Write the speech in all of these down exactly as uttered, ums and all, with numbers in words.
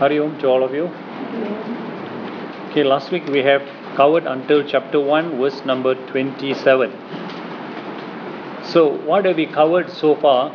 Hari Om to all of you. Okay, last week we have covered until chapter one, verse number twenty-seven. So, what have we covered so far?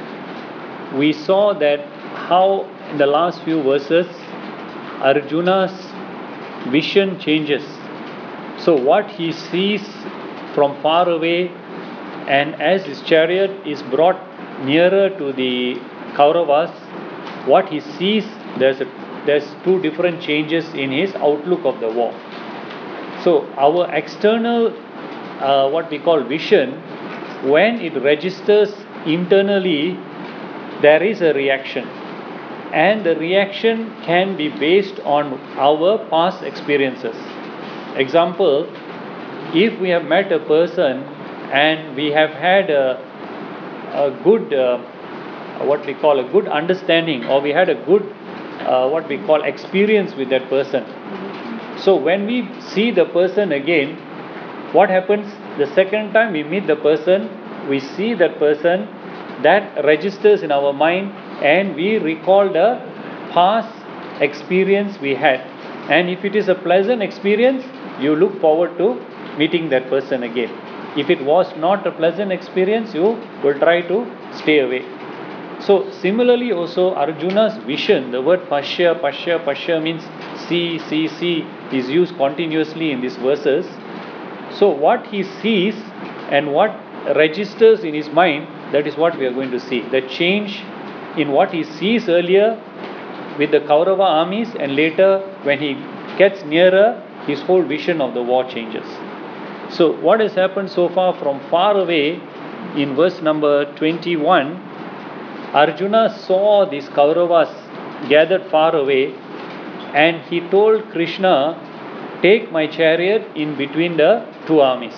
We saw that how in the last few verses Arjuna's vision changes. So, what he sees from far away, and as his chariot is brought nearer to the Kauravas, what he sees, there's a, there's two different changes in his outlook of the war. So our external, uh, what we call vision, when it registers internally, there is a reaction, and the reaction can be based on our past experiences. Example, if we have met a person and we have had a, a good uh, what we call a good understanding, or we had a good uh, what we call experience with that person, so when we see the person again, what happens the second time we meet the person, we see that person, that registers in our mind, and we recall the past experience we had, and if it is a pleasant experience, you look forward to meeting that person again. If it was not a pleasant experience, you will try to stay away. So similarly also Arjuna's vision, the word Pashya, Pashya, Pashya means see, see, see, is used continuously in these verses. So what he sees and what registers in his mind, that is what we are going to see. The change in what he sees earlier with the Kaurava armies, and later when he gets nearer, his whole vision of the war changes. So what has happened so far from far away, in verse number twenty-one, Arjuna saw these Kauravas gathered far away, and he told Krishna, take my chariot in between the two armies.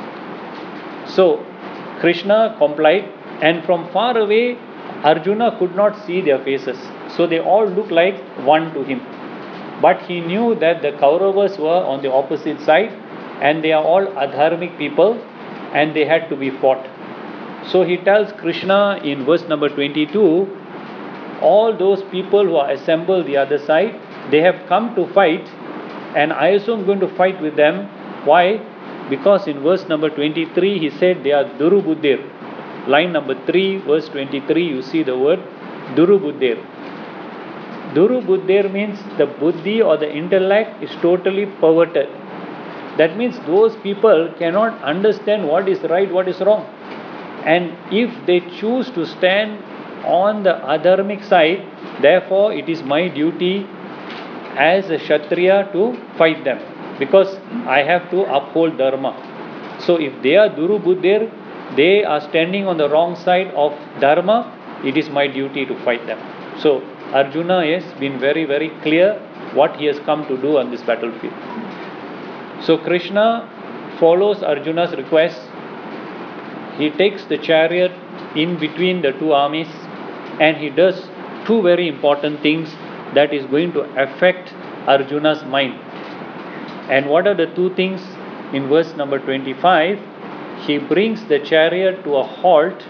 So Krishna complied, and from far away Arjuna could not see their faces, so they all looked like one to him. But he knew that the Kauravas were on the opposite side, and they are all adharmic people, and they had to be fought. So he tells Krishna in verse number twenty-two, all those people who are assembled the other side, they have come to fight, and I also am going to fight with them. Why? Because in verse number twenty-three he said they are Durubuddhir. Line number three, verse twenty-three, you see the word Durubuddhir. Durubuddhir means the buddhi or the intellect is totally perverted. That means those people cannot understand what is right, what is wrong. And if they choose to stand on the adharmic side, therefore it is my duty as a Kshatriya to fight them, because I have to uphold Dharma. So if they are Durubuddhir, they are standing on the wrong side of Dharma, it is my duty to fight them. So Arjuna has been very, very clear what he has come to do on this battlefield. So Krishna follows Arjuna's request. He takes the chariot in between the two armies, and he does two very important things that is going to affect Arjuna's mind. And what are the two things? In verse number twenty-five, he brings the chariot to a halt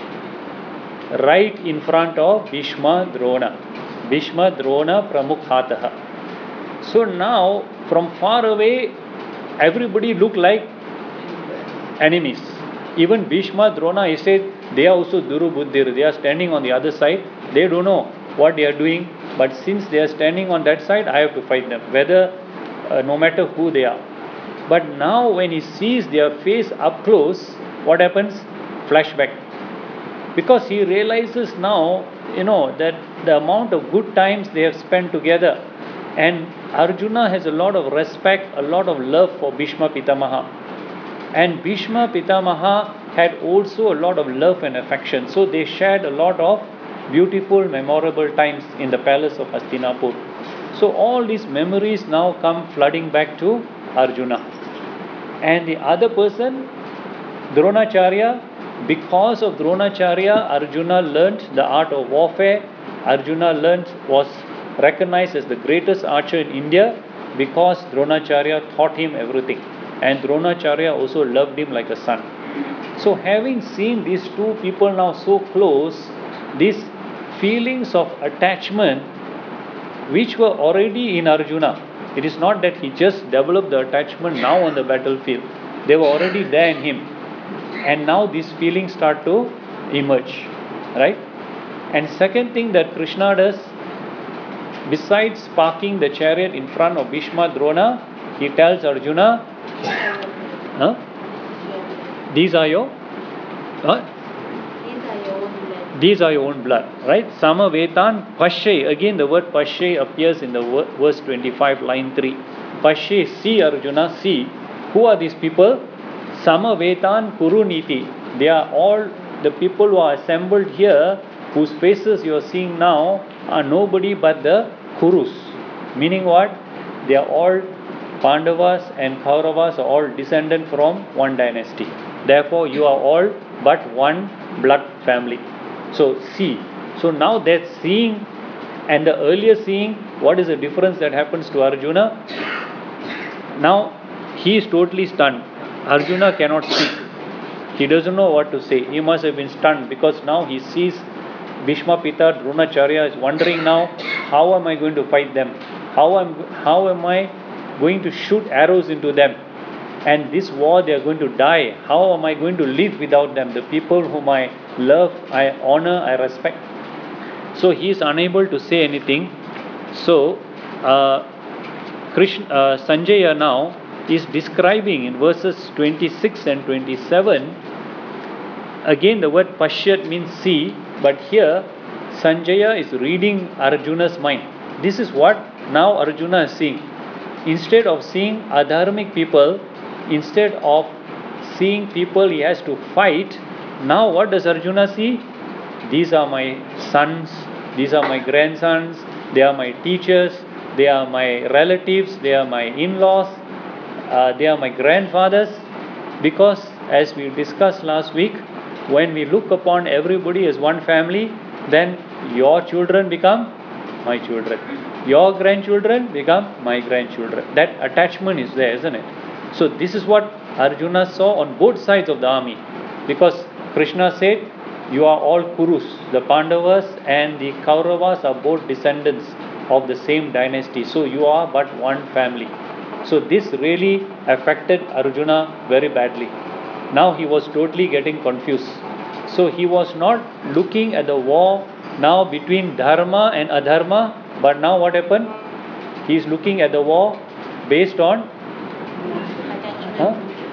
right in front of Bhishma Drona. Bhishma Drona Pramukhataha. So now, from far away, everybody looked like enemies. Even Bhishma, Drona, he said, they are also Durubuddhir. They are standing on the other side. They don't know what they are doing. But since they are standing on that side, I have to fight them, whether, uh, no matter who they are. But now when he sees their face up close, what happens? Flashback. Because he realizes now, you know, that the amount of good times they have spent together. And Arjuna has a lot of respect, a lot of love for Bhishma Pitamaha. And Bhishma Pitamaha had also a lot of love and affection. So they shared a lot of beautiful, memorable times in the palace of Hastinapur. So all these memories now come flooding back to Arjuna. And the other person, Dronacharya, because of Dronacharya, Arjuna learnt the art of warfare. Arjuna learnt, was recognized as the greatest archer in India, because Dronacharya taught him everything. And Dronacharya also loved him like a son. So having seen these two people now so close, these feelings of attachment which were already in Arjuna. It is not that he just developed the attachment now on the battlefield, they were already there in him. And now these feelings start to emerge, right? And second thing that Krishna does, besides parking the chariot in front of Bhishma Drona, he tells Arjuna, huh? These are your, huh? These are your own blood, right? Samavetan Pashe. Again, the word Pashe appears in the verse twenty-five, line three. Pashe, see Arjuna, see. Who are these people? Samavetan Kuruniti. They are all the people who are assembled here, whose faces you are seeing now are nobody but the Kurus. Meaning what? They are all Pandavas and Kauravas are all descended from one dynasty. Therefore, you are all but one blood family. So, see. So, now that seeing and the earlier seeing, what is the difference that happens to Arjuna? Now, he is totally stunned. Arjuna cannot speak. He doesn't know what to say. He must have been stunned because now he sees Bhishma Pita, Dronacharya is wondering now, how am I going to fight them? How am, how am I going to shoot arrows into them? And this war, they are going to die. How am I going to live without them? The people whom I love, I honor, I respect. So he is unable to say anything. So uh, Krishna, uh, Sanjaya now is describing in verses twenty-six and twenty-seven. Again, the word Pashyat means see, but here Sanjaya is reading Arjuna's mind. This is what now Arjuna is seeing. Instead of seeing adharmic people, instead of seeing people he has to fight, now what does Arjuna see? These are my sons, these are my grandsons, they are my teachers, they are my relatives, they are my in-laws, uh, they are my grandfathers. Because as we discussed last week, when we look upon everybody as one family, then your children become my children. Your grandchildren become my grandchildren. That attachment is there, isn't it? So this is what Arjuna saw on both sides of the army. Because Krishna said, you are all Kurus. The Pandavas and the Kauravas are both descendants of the same dynasty. So you are but one family. So this really affected Arjuna very badly. Now he was totally getting confused. So he was not looking at the war now between Dharma and Adharma, but now what happened? He is looking at the war based on huh?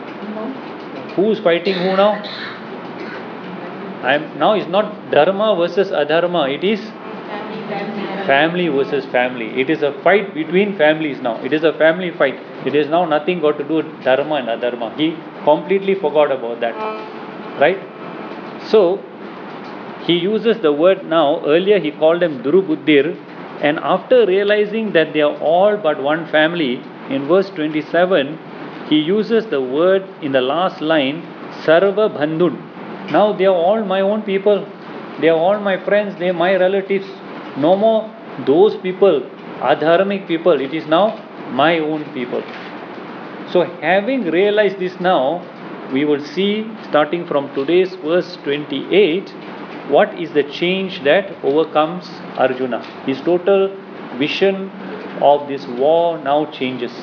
Who is fighting who now? I am now it's not Dharma versus Adharma. It is family versus family. It is a fight between families now. It is a family fight. It is now nothing got to do with Dharma and Adharma. He completely forgot about that. Right? So, he uses the word now. Earlier he called them Durubuddhir. And after realizing that they are all but one family, in verse twenty-seven, he uses the word in the last line, Sarva Bandhun. Now they are all my own people. They are all my friends. They are my relatives. No more those people, adharmic people. It is now my own people. So having realized this now, we will see starting from today's verse twenty-eight, what is the change that overcomes Arjuna. His total vision of this war now changes.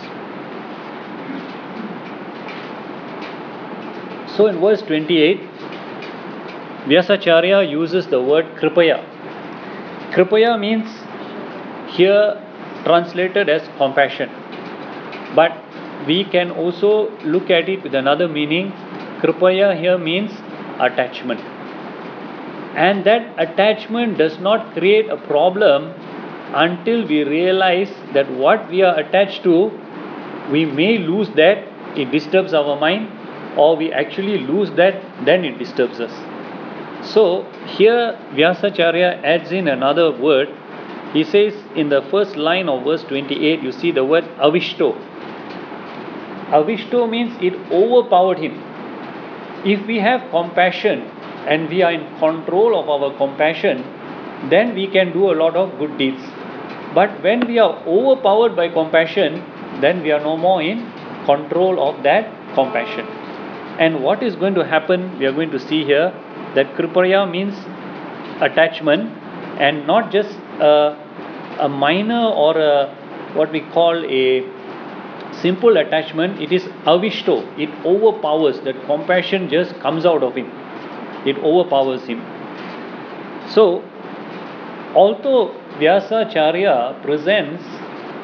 So in verse twenty-eight, Vyasacharya uses the word Kripaya. Kripaya means here translated as compassion. But we can also look at it with another meaning. Kripaya here means attachment. And that attachment does not create a problem until we realize that what we are attached to, we may lose that, it disturbs our mind, or we actually lose that, then it disturbs us. So here Vyasacharya adds in another word. He says in the first line of verse twenty-eight, you see the word avishto. Avishto means it overpowered him. If we have compassion and we are in control of our compassion, then we can do a lot of good deeds. But when we are overpowered by compassion, then we are no more in control of that compassion. And what is going to happen, we are going to see here, that Kripaya means attachment, and not just a a minor or a what we call a simple attachment, it is avishto, it overpowers, that compassion just comes out of him, it overpowers him. So, although Vyasacharya presents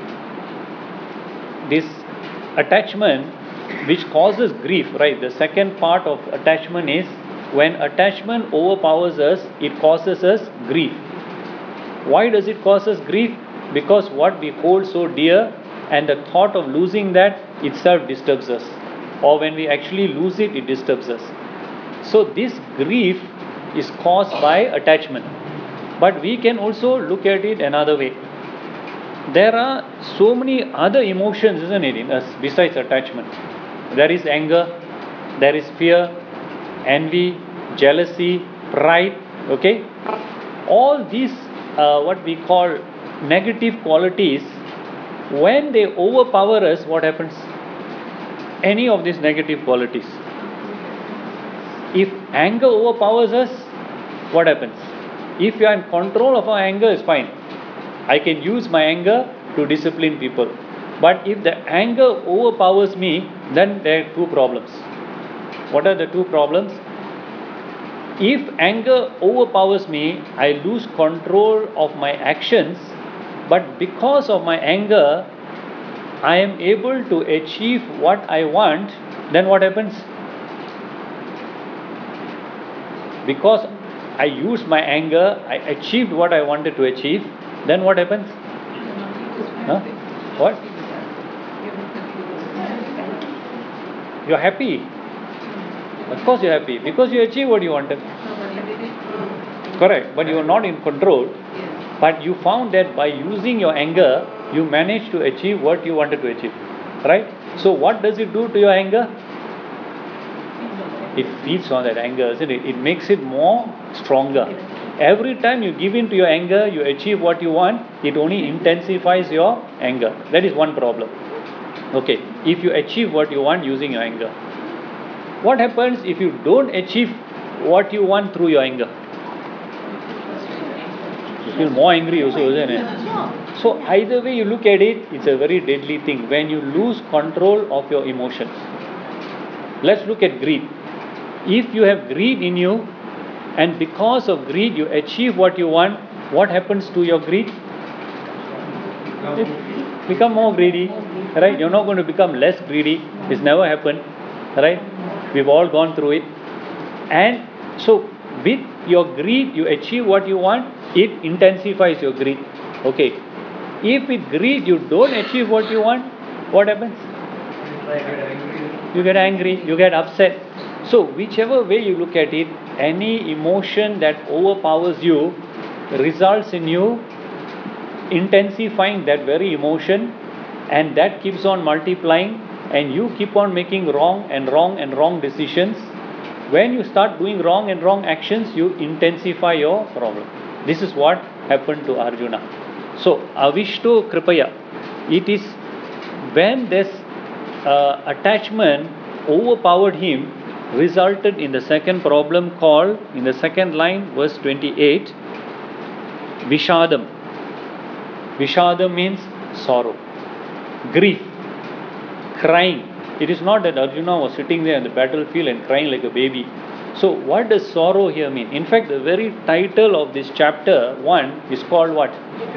this attachment which causes grief, right? The second part of attachment is when attachment overpowers us, it causes us grief. Why does it cause us grief? Because what we hold so dear and the thought of losing that itself disturbs us. Or when we actually lose it, it disturbs us. So, this grief is caused by attachment. But we can also look at it another way. There are so many other emotions, isn't it, in us besides attachment. There is anger, there is fear, envy, jealousy, pride, okay? All these, uh, what we call negative qualities, when they overpower us, what happens? Any of these negative qualities. If anger overpowers us, what happens? If you are in control of our anger, it's fine. I can use my anger to discipline people. But if the anger overpowers me, then there are two problems. What are the two problems? If anger overpowers me, I lose control of my actions, but because of my anger, I am able to achieve what I want, then what happens? Because I used my anger, I achieved what I wanted to achieve, then what happens? Huh? What? You're happy. Of course you're happy because you achieved what you wanted. Correct, but you are not in control. But you found that by using your anger, you managed to achieve what you wanted to achieve. Right? So what does it do to your anger? It feeds on that anger, isn't it? It makes it more stronger. Every time you give in to your anger, you achieve what you want, it only intensifies your anger. That is one problem. Okay, if you achieve what you want using your anger. What happens if you don't achieve what you want through your anger? You feel more angry also, isn't it? So either way you look at it, it's a very deadly thing. When you lose control of your emotions. Let's look at greed. If you have greed in you, and because of greed you achieve what you want, what happens to your greed? It become more greedy, right? You're not going to become less greedy. It's never happened, right? We've all gone through it. And so with your greed you achieve what you want, it intensifies your greed. Okay. If with greed you don't achieve what you want, what happens? You get angry, you get upset. So whichever way you look at it, any emotion that overpowers you results in you intensifying that very emotion, and that keeps on multiplying, and you keep on making wrong and wrong and wrong decisions. When you start doing wrong and wrong actions, you intensify your problem. This is what happened to Arjuna. So avishto kripaya, it is when this uh, attachment overpowered him, resulted in the second problem called, in the second line, verse twenty-eight, Vishadam. Vishadam means sorrow, grief, crying. It is not that Arjuna was sitting there on the battlefield and crying like a baby. So what does sorrow here mean? In fact, the very title of this chapter one is called what?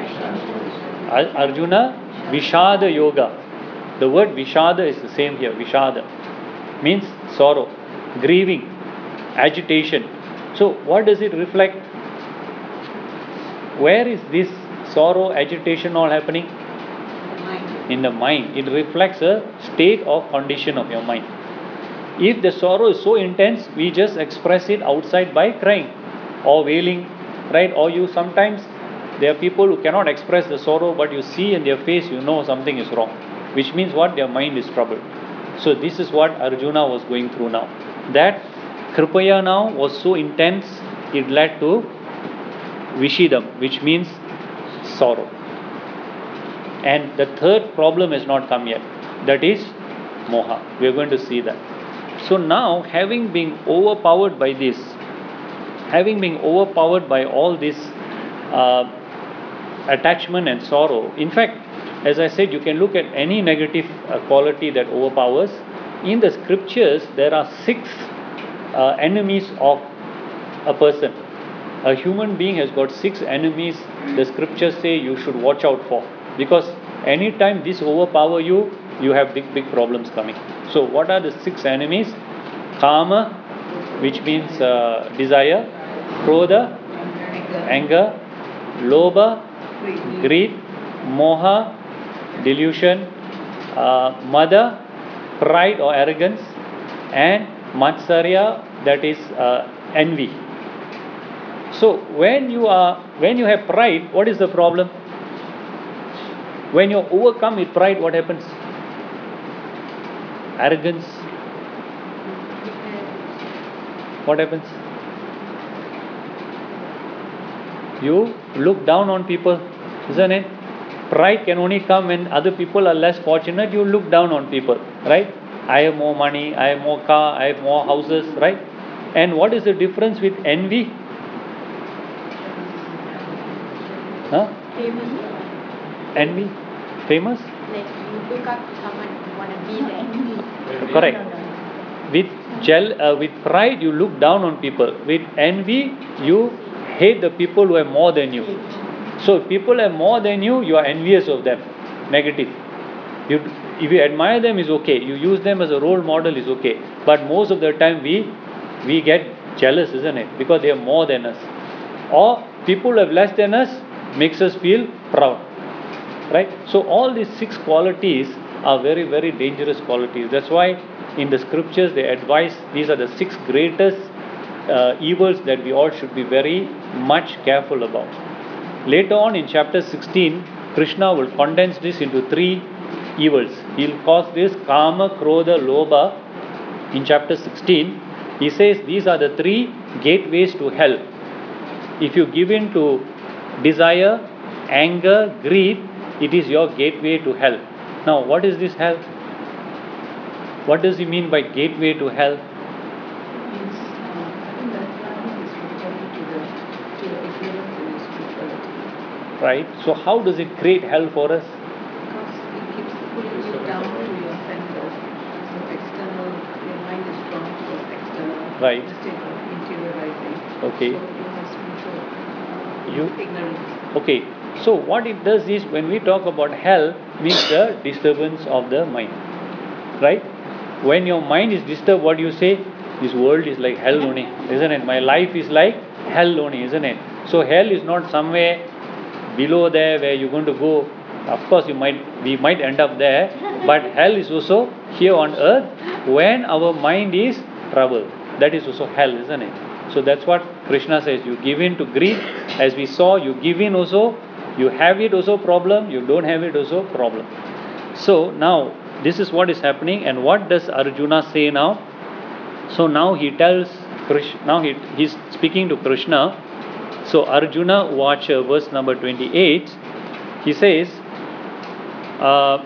Arjuna Vishada Yoga. The word Vishada is the same here. Vishada means sorrow, grieving, agitation. So what does it reflect? Where is this sorrow, agitation all happening? In the mind. It reflects a state of condition of your mind. If the sorrow is so intense, we just express it outside by crying or wailing, right? Or you sometimes, there are people who cannot express the sorrow, but you see in their face, you know something is wrong, which means what? Their mind is troubled. So this is what Arjuna was going through now. That kripaya now was so intense, it led to Vishidam, which means sorrow. And the third problem has not come yet. That is moha. We are going to see that. So now, having been overpowered by this, having been overpowered by all these uh, attachment and sorrow. In fact, as I said, you can look at any negative uh, quality that overpowers. In the scriptures, there are six uh, enemies of a person. A human being has got six enemies the scriptures say you should watch out for, because anytime this overpower you, you have big big problems coming. So what are the six enemies? Kama, which means uh, desire; Krodha, anger; Lobha, greed; Moha, delusion; uh, Mada, pride or arrogance; and Matsarya, that is uh, envy. So when you are when you have pride, what is the problem? When you overcome with pride, what happens? Arrogance. What happens? You look down on people, isn't it? Pride can only come when other people are less fortunate. You look down on people, right? I have more money, I have more car, I have more houses, right? And what is the difference with envy? Huh? Famous. Envy? Famous? Like you look up to someone, you want to be there. Correct. With gel, uh, with pride, you look down on people. With envy, you hate the people who have more than you. So if people have more than you, you are envious of them. Negative. You, if you admire them, is okay. You use them as a role model, is okay. But most of the time, we we get jealous, isn't it? Because they have more than us. Or people who have less than us makes us feel proud. Right? So all these six qualities are very, very dangerous qualities. That's why in the scriptures they advise these are the six greatest uh, evils that we all should be very much careful about. Later on in chapter sixteen, Krishna will condense this into three evils. He'll cause this Kama, Krodha, Lobha. In chapter sixteen, he says these are the three gateways to hell. If you give in to desire, anger, greed, it is your gateway to hell. Now, what is this hell? What does he mean by gateway to hell? Means, uh, I think that line is referring to the, to the ignorance in your spirituality. Right? So, how does it create hell for us? Because it keeps pulling you down to your senses. So external, your mind is drawn towards external Right. instead of interiorizing. Okay. So you have spiritual uh, You- ignorance. Okay. So, what it does is when we talk about hell, means the disturbance of the mind. Right? When your mind is disturbed, what you say? This world is like hell only, isn't it? My life is like hell only, isn't it? So hell is not somewhere below there where you're going to go. Of course, you might we might end up there, but hell is also here on earth when our mind is troubled. That is also hell, isn't it? So that's what Krishna says. You give in to greed, as we saw. You give in also. You have it also problem. You don't have it also problem. So now this is what is happening, and what does Arjuna say now? So now he tells Krishna, now he, he's speaking to Krishna. So Arjuna, watch uh, verse number twenty-eight. He says, uh,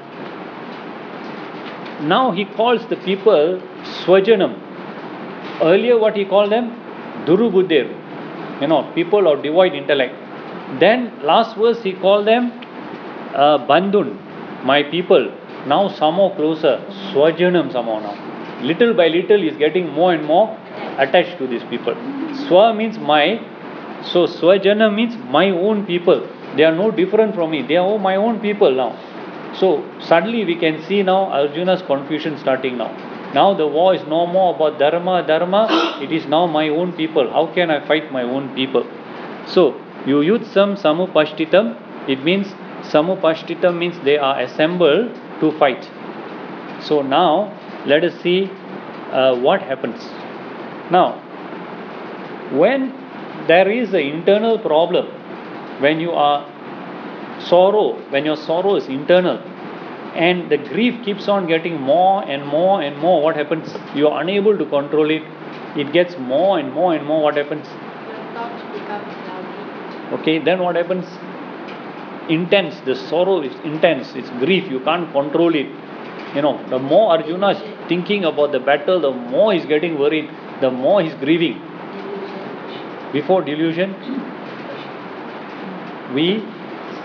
now he calls the people Swajanam. Earlier, what he called them? Durubuddhir. You know, people of devoid intellect. Then last verse he called them uh, Bandhun, my people. Now some more closer, Swajanam somehow now. Little by little he is getting more and more attached to these people. Swa means my, so Swajanam means my own people. They are no different from me. They are all my own people now. So suddenly we can see now Arjuna's confusion starting now. Now the war is no more about dharma, dharma. It is now my own people. How can I fight my own people? So Yuyutsam samupashtitam. It means samupashtitam means they are assembled to fight. So now let us see uh, what happens. Now, when there is an internal problem, when you are sorrow, when your sorrow is internal, and the grief keeps on getting more and more and more, what happens? You are unable to control it. It gets more and more and more. What happens? Your thoughts become cloudy. Okay, then what happens? Intense. The sorrow is intense. It's grief. You can't control it. You know, the more Arjuna is thinking about the battle, the more he's getting worried, the more he's grieving. Delusion. Before delusion, we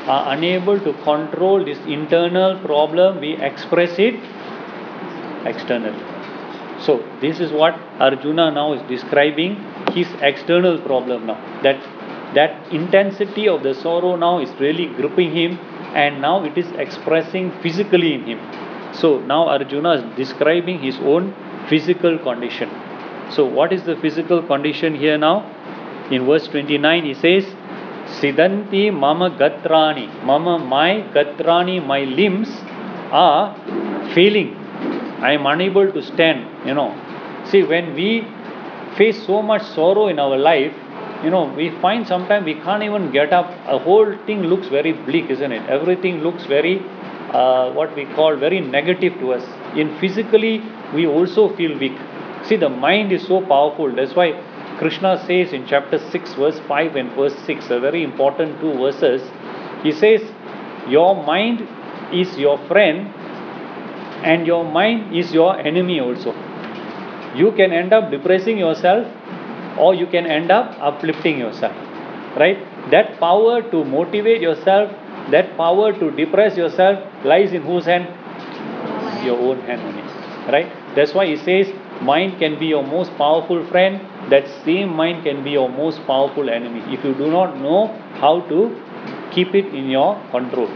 are unable to control this internal problem, we express it externally. So, this is what Arjuna now is describing his external problem now. That that intensity of the sorrow now is really gripping him, and now it is expressing physically in him. So, now Arjuna is describing his own physical condition. So, what is the physical condition here now? In verse twenty-nine, he says, Siddhanti mama gatrani, mama my gatrani, my limbs are failing. I am unable to stand, you know. See, when we face so much sorrow in our life, you know, we find sometimes we can't even get up. A whole thing looks very bleak, isn't it? Everything looks very, uh, what we call, very negative to us. In physically, we also feel weak. See, the mind is so powerful. That's why Krishna says in chapter six, verse five and verse six, a very important two verses. He says, your mind is your friend, and your mind is your enemy also. You can end up depressing yourself, or you can end up uplifting yourself, right? That power to motivate yourself, that power to depress yourself lies in whose hand? Your own hand only, right? That's why he says mind can be your most powerful friend, that same mind can be your most powerful enemy if you do not know how to keep it in your control.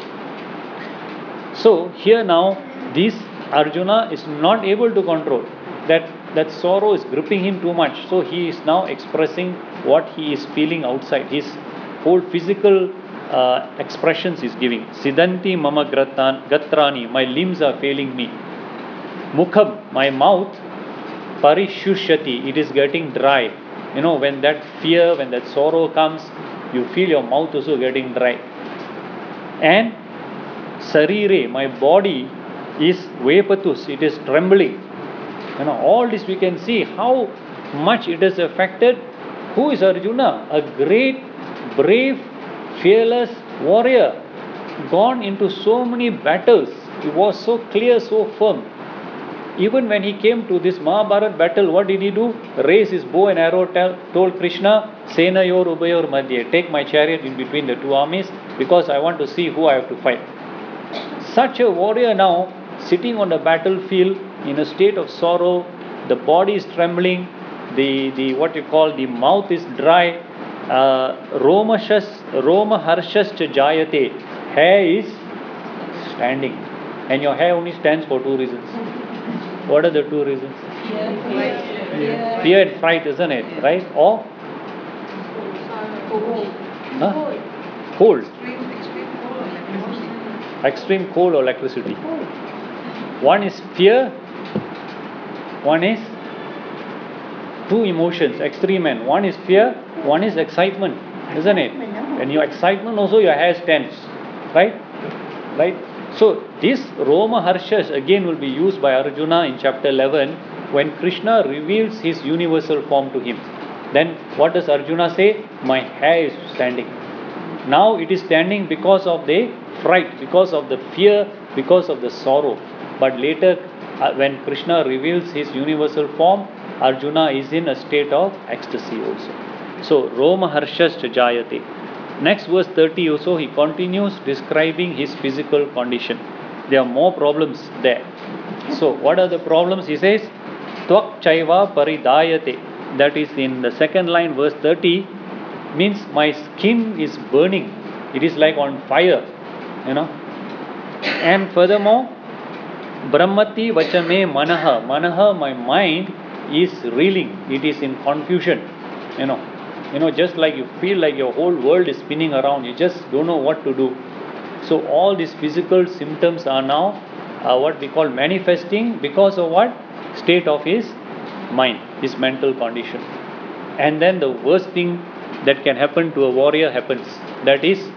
So here now, this Arjuna is not able to control. That, that sorrow is gripping him too much. So he is now expressing what he is feeling outside. His whole physical uh, expressions is giving. Siddhanti mama gratan, gatrani, my limbs are failing me. Mukham, my mouth, parishushati, it is getting dry. You know, when that fear, when that sorrow comes, you feel your mouth also getting dry. And sarire, my body is vepatus, it is trembling. You know, all this we can see how much it has affected. Who is Arjuna? A great, brave, fearless warrior, gone into so many battles. He was so clear, so firm. Even when he came to this Mahabharat battle, what did he do? Raise his bow and arrow, tell, told Krishna, Sena yor ubayor madhye, take my chariot in between the two armies, because I want to see who I have to fight. Such a warrior now, sitting on the battlefield in a state of sorrow, the body is trembling, the, the what you call, the mouth is dry, uh, Romashas, Roma harshas cha jayate, hair is standing. And your hair only stands for two reasons. What are the two reasons? Fear. Fear and fright, isn't it? Right? Or? Huh? Cold. Extreme cold or electricity. One is fear, one is two emotions, extreme end. One is fear, one is excitement, isn't it? And your excitement also, your hair stands, right? Right? So this Roma Harshas again will be used by Arjuna in chapter eleven when Krishna reveals his universal form to him. Then what does Arjuna say? My hair is standing. Now it is standing because of the fright, because of the fear, because of the sorrow. But later, uh, when Krishna reveals his universal form, Arjuna is in a state of ecstasy also. So, Roma Harshas Jayate. Next verse thirty also, he continues describing his physical condition. There are more problems there. So, what are the problems? He says, Tvak Chaiva Paridayate. That is in the second line, verse thirty, means my skin is burning. It is like on fire, you know. And furthermore, Brahmati Vachame Manaha. Manaha, my mind is reeling. It is in confusion, you know. You know, just like you feel like your whole world is spinning around. You just don't know what to do. So all these physical symptoms are now uh, what we call manifesting because of what? State of his mind, his mental condition. And then the worst thing that can happen to a warrior happens. That is,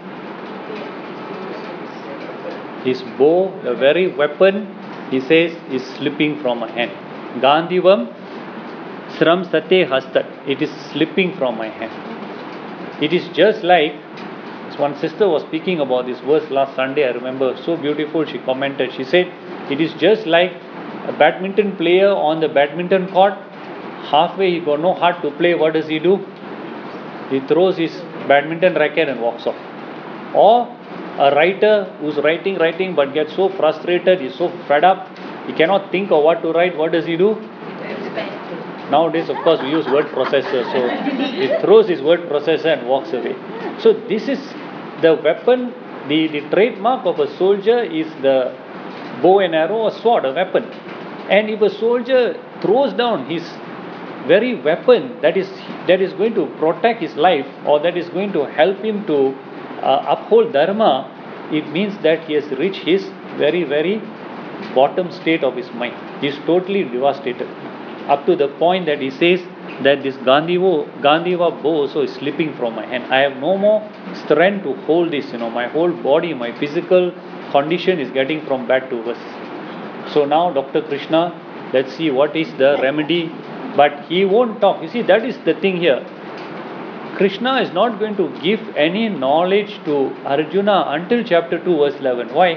his bow, the very weapon, he says, is slipping from a hand. Gandhivam Sram Sate Hastat. It is slipping from my hand. It is just like, one sister was speaking about this verse last Sunday, I remember, so beautiful, she commented. She said, it is just like a badminton player on the badminton court. Halfway he got no heart to play. What does he do? He throws his badminton racket and walks off. Or a writer who's writing, writing, but gets so frustrated, he's so fed up, he cannot think of what to write. What does he do? Nowadays, of course, we use word processor, so he throws his word processor and walks away. So this is the weapon, the, the trademark of a soldier is the bow and arrow or sword, a weapon. And if a soldier throws down his very weapon that is that is going to protect his life, or that is going to help him to uh, uphold dharma, it means that he has reached his very, very bottom state of his mind. He is totally devastated. Up to the point that he says that this Gandhiva, Gandhiva bow also is slipping from my hand. I have no more strength to hold this, you know, my whole body, my physical condition is getting from bad to worse. So now Doctor Krishna, let's see what is the remedy, but he won't talk. You see, that is the thing here. Krishna is not going to give any knowledge to Arjuna until chapter two verse eleven. Why?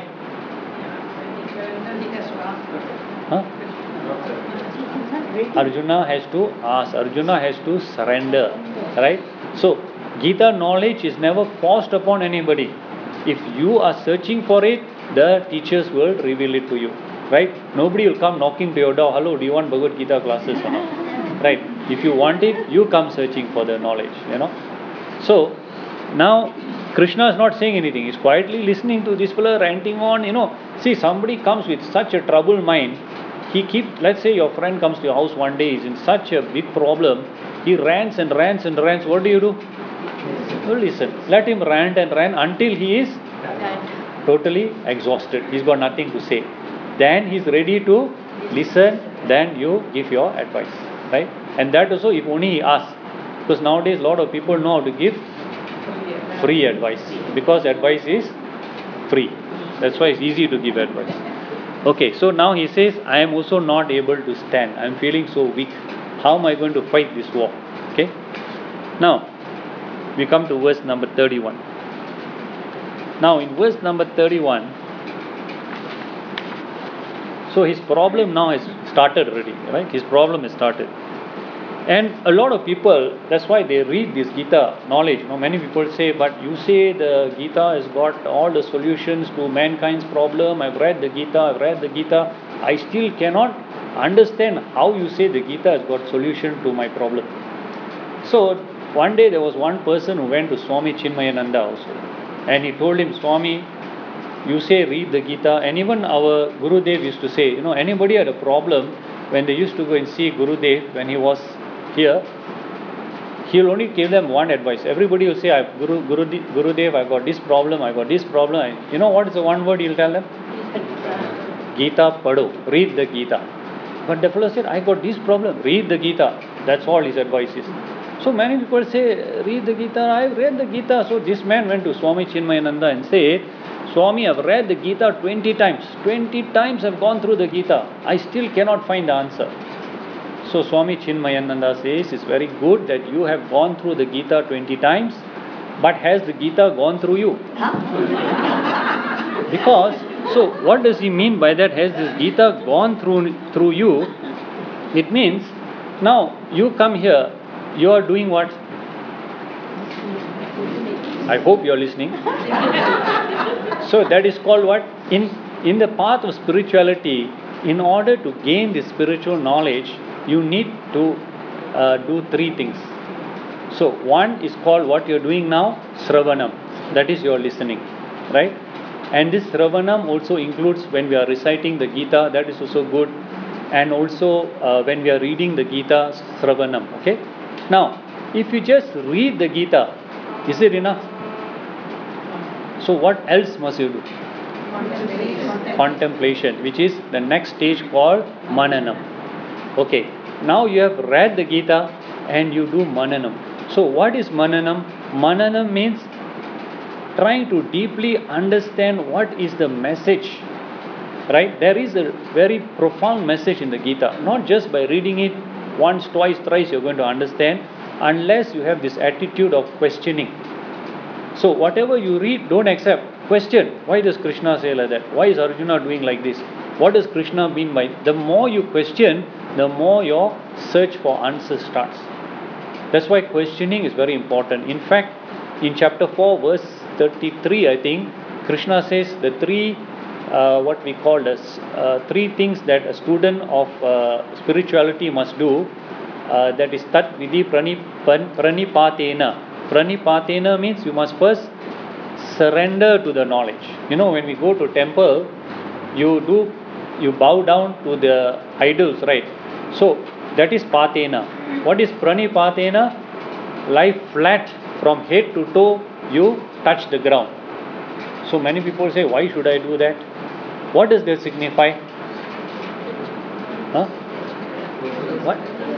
Huh? Arjuna has to ask, Arjuna has to surrender, right? So, Gita knowledge is never forced upon anybody. If you are searching for it, the teachers will reveal it to you, right? Nobody will come knocking to your door, hello, do you want Bhagavad Gita classes or not? Right? If you want it, you come searching for the knowledge, you know. So, now Krishna is not saying anything. He's quietly listening to this fellow ranting on, you know. See, somebody comes with such a troubled mind. He keep, let's say your friend comes to your house one day, is in such a big problem, he rants and rants and rants. What do you do? You listen. Let him rant and rant until he is totally exhausted. He's got nothing to say. Then he's ready to listen. Then you give your advice, right? And that also if only he asks. Because nowadays a lot of people know how to give free advice. Because advice is free. That's why it's easy to give advice. Okay, so now he says, I am also not able to stand. I am feeling so weak. How am I going to fight this war? Okay. Now, we come to verse number thirty-one. Now, in verse number thirty-one, so his problem now has started already, right? His problem has started. And a lot of people, that's why they read this Gita knowledge. You know, many people say, but you say the Gita has got all the solutions to mankind's problem. I've read the Gita, I've read the Gita. I still cannot understand how you say the Gita has got solution to my problem. So, one day there was one person who went to Swami Chinmayananda also. And he told him, Swami, you say read the Gita. And even our Gurudev used to say, you know, anybody had a problem, when they used to go and see Gurudev when he was here, he'll only give them one advice. Everybody will say, Guru, Guru, Gurudev, I got this problem, I got this problem. You know what is the one word he'll tell them? Gita Pado, read the Gita. But the fellow said, I got this problem, read the Gita. That's all his advice is. So many people say, read the Gita, I've read the Gita. So this man went to Swami Chinmayananda and said, Swami, I've read the Gita twenty times. twenty times I've gone through the Gita. I still cannot find the answer. So Swami Chinmayananda says, it's very good that you have gone through the Gita twenty times, but has the Gita gone through you? Because, so what does he mean by that? Has this Gita gone through, through you? It means, now you come here, you are doing what? I hope you are listening. So that is called what? In, in the path of spirituality, in order to gain this spiritual knowledge, you need to uh, do three things. So one is called what you are doing now, Sravanam. That is your listening, right? And this Sravanam also includes when we are reciting the Gita, that is also good. And also uh, when we are reading the Gita, Sravanam, okay? Now, if you just read the Gita, is it enough? So what else must you do? Contemplation. Contemplation, which is the next stage called Mananam. Okay, now you have read the Gita and you do Mananam. So what is Mananam? Mananam means trying to deeply understand what is the message, right? There is a very profound message in the Gita. Not just by reading it once, twice, thrice you're going to understand, unless you have this attitude of questioning. So whatever you read, don't accept. Question, why does Krishna say like that? Why is Arjuna doing like this? What does Krishna mean by? The more you question, the more your search for answers starts. That's why questioning is very important. In fact, in chapter four, verse thirty-three, I think, Krishna says the three, uh, what we call as uh, three things that a student of uh, spirituality must do. Uh, that is tat vidhi prani, pan, pranipatena. Pranipatena means you must first surrender to the knowledge. You know, when we go to temple, you do you bow down to the idols, right? So that is patena. What is pranipatena? Lie flat from head to toe, you touch the ground. So many people say, why should I do that? What does that signify? Huh? What?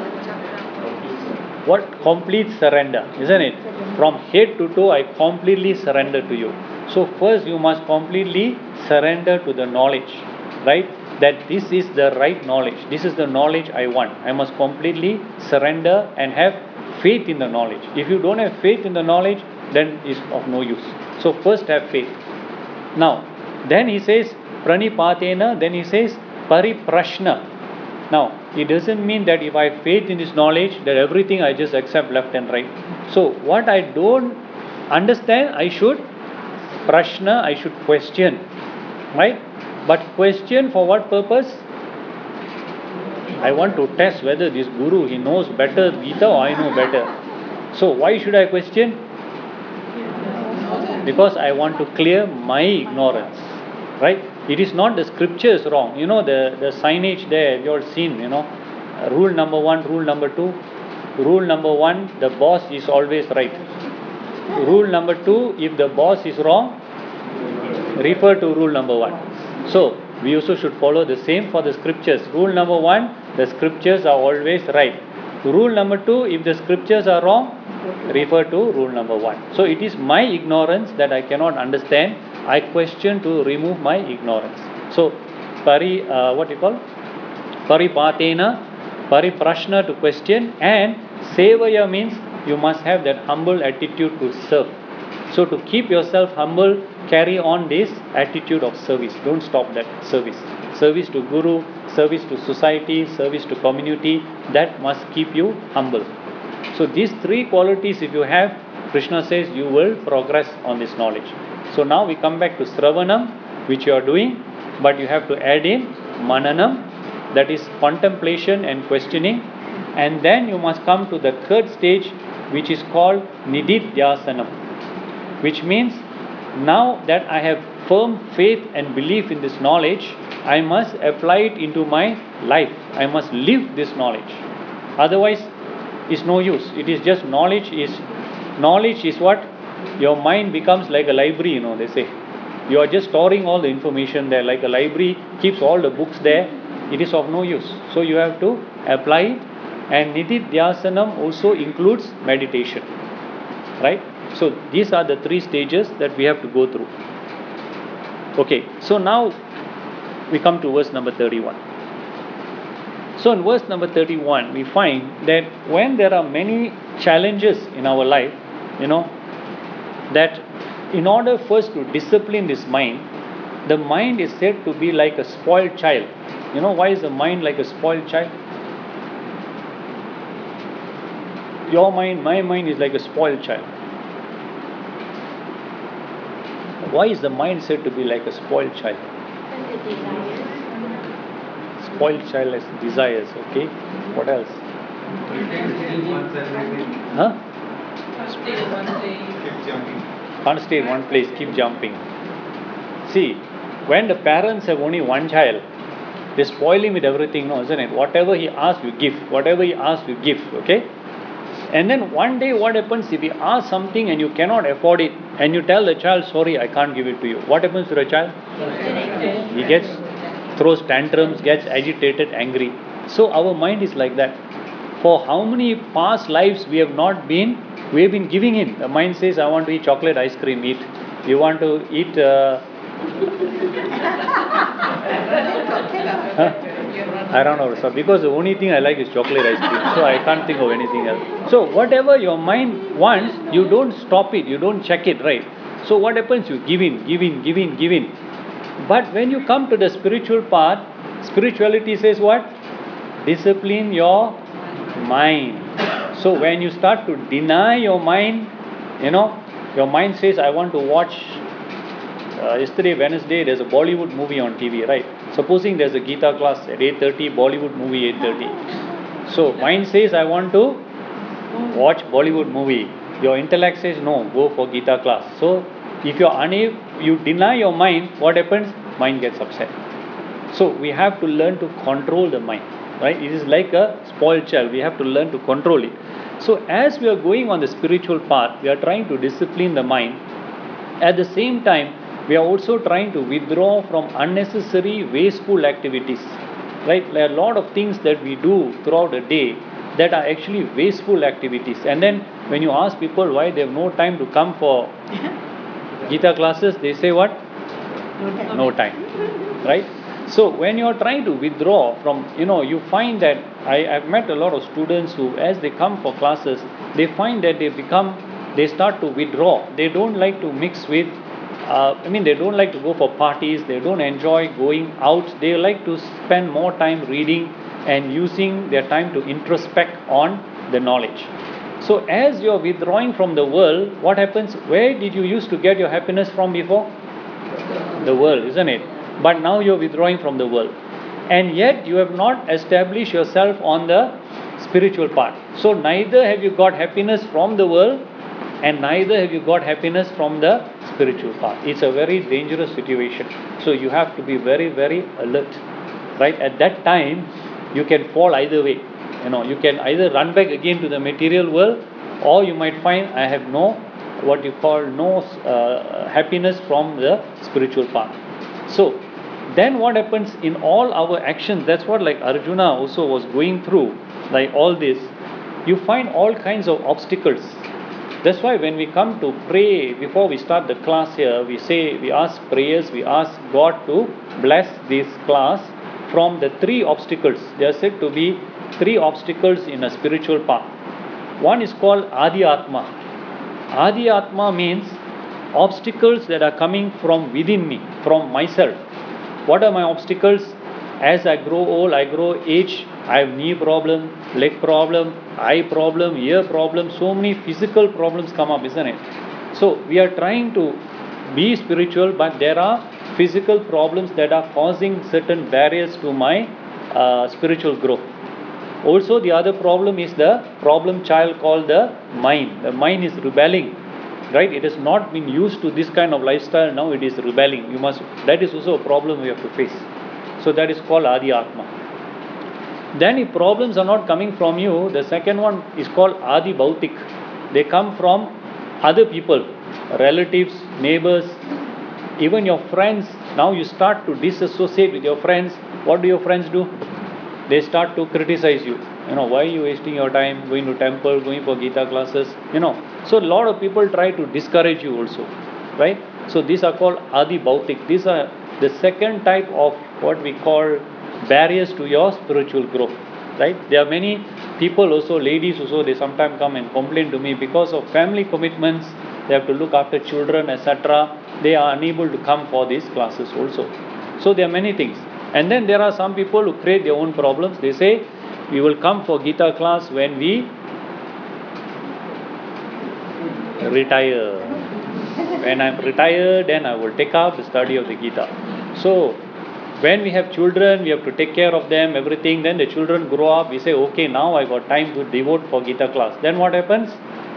What? Complete surrender, isn't it? From head to toe, I completely surrender to you. So first you must completely surrender to the knowledge, right? That this is the right knowledge. This is the knowledge I want. I must completely surrender and have faith in the knowledge. If you don't have faith in the knowledge, then it's of no use. So first have faith. Now, then he says pranipatena, then he says pariprashna. Now, it doesn't mean that if I have faith in this knowledge, that everything I just accept left and right. So, what I don't understand, I should prashna, I should question, right? But question for what purpose? I want to test whether this guru, he knows better Gita or I know better. So, why should I question? Because I want to clear my ignorance, right? It is not the scriptures wrong. You know the, the signage there, you all seen, you know. Uh, rule number one, rule number two. Rule number one, the boss is always right. Rule number two, if the boss is wrong, refer to rule number one. So, we also should follow the same for the scriptures. Rule number one, the scriptures are always right. Rule number two, if the scriptures are wrong, refer to rule number one. So it is my ignorance that I cannot understand. I question to remove my ignorance. So pari, uh, what you call? Paripatena, pariprashna to question, and sevaya means you must have that humble attitude to serve. So to keep yourself humble, carry on this attitude of service. Don't stop that service. Service to Guru, service to society, service to community, that must keep you humble. So these three qualities if you have, Krishna says you will progress on this knowledge. So now we come back to Sravanam, which you are doing, but you have to add in Mananam, that is contemplation and questioning. And then you must come to the third stage, which is called Nididhyasanam, which means now that I have firm faith and belief in this knowledge, I must apply it into my life. I must live this knowledge. Otherwise, it's no use. It is just knowledge is knowledge is what? Your mind becomes like a library, you know, they say. You are just storing all the information there, like a library keeps all the books there. It is of no use. So you have to apply it. And Nididhyasanam also includes meditation. Right? So these are the three stages that we have to go through. Okay, so now we come to verse number thirty-one. So in verse number thirty-one, we find that when there are many challenges in our life, you know, that in order first to discipline this mind, the mind is said to be like a spoiled child. You know, why is the mind like a spoiled child? Your mind, my mind is like a spoiled child. Why is the mind said to be like a spoiled child? Because it desires. Spoiled child has desires, okay? What else? Huh? Can't stay in one place, keep jumping. See, when the parents have only one child, they spoil him with everything, no, isn't it? Whatever he asks, you give. Whatever he asks, you give, okay? And then one day what happens if he asks something and you cannot afford it and you tell the child, sorry, I can't give it to you. What happens to the child? He gets, throws tantrums, gets agitated, angry. So our mind is like that. For how many past lives we have not been, we have been giving in. The mind says, I want to eat chocolate ice cream, eat. You want to eat... Uh, huh? I don't know, so because the only thing I like is chocolate ice cream, so I can't think of anything else. So whatever your mind wants, you don't stop it, you don't check it, right? So what happens? You give in, give in, give in, give in. But when you come to the spiritual part, spirituality says what? Discipline your mind. So when you start to deny your mind, you know, your mind says, I want to watch uh, yesterday, Wednesday, there's a Bollywood movie on T V, right? Supposing there's a Gita class at eight thirty, Bollywood movie eight thirty. So mind says, I want to watch Bollywood movie. Your intellect says, no, go for Gita class. So if you're unable, you deny your mind, what happens? Mind gets upset. So we have to learn to control the mind, right? It is like a spoiled child. We have to learn to control it. So as we are going on the spiritual path, we are trying to discipline the mind. At the same time, we are also trying to withdraw from unnecessary wasteful activities, right? There are a lot of things that we do throughout the day that are actually wasteful activities. And then when you ask people why they have no time to come for Gita classes, they say what? No time. No time, right? So when you're trying to withdraw from, you know, you find that I, I've met a lot of students who, as they come for classes, they find that they become, they start to withdraw. They don't like to mix with, uh, I mean, they don't like to go for parties. They don't enjoy going out. They like to spend more time reading and using their time to introspect on the knowledge. So as you're withdrawing from the world, what happens? Where did you used to get your happiness from before? The world, isn't it? But now you're withdrawing from the world. And yet you have not established yourself on the spiritual path. So neither have you got happiness from the world, and neither have you got happiness from the spiritual path. It's a very dangerous situation. So you have to be very, very alert. Right? At that time, you can fall either way. You know, you can either run back again to the material world, or you might find I have no, what you call no uh, happiness from the spiritual path. So then what happens in all our actions? That's what like Arjuna also was going through, like all this. You find all kinds of obstacles. That's why when we come to pray, before we start the class here, we say, we ask prayers, we ask God to bless this class from the three obstacles. They are said to be three obstacles in a spiritual path. One is called Adi Atma. Adi Atma means obstacles that are coming from within me, from myself. What are my obstacles? As I grow old, I grow age, I have knee problem, leg problem, eye problem, ear problem, so many physical problems come up, isn't it? So we are trying to be spiritual, but there are physical problems that are causing certain barriers to my uh, spiritual growth. Also, the other problem is the problem child called the mind. The mind is rebelling, right? It has not been used to this kind of lifestyle. Now it is rebelling. You must. That is also a problem we have to face. So that is called Adi Atma. Then if problems are not coming from you, the second one is called Adi Bhautik. They come from other people, relatives, neighbors, even your friends. Now you start to disassociate with your friends. What do your friends do? They start to criticize you. You know, why are you wasting your time going to temple, going for Gita classes? You know, so a lot of people try to discourage you also, right? So these are called Adi Bhautik. These are the second type of what we call barriers to your spiritual growth, right? There are many people also, ladies also, they sometimes come and complain to me because of family commitments. They have to look after children, et cetera. They are unable to come for these classes also. So there are many things. And then there are some people who create their own problems. They say, we will come for Gita class when we retire. When I'm retired, then I will take up the study of the Gita. So, when we have children, we have to take care of them, everything. Then the children grow up. We say, okay, now I got time to devote for Gita class. Then what happens?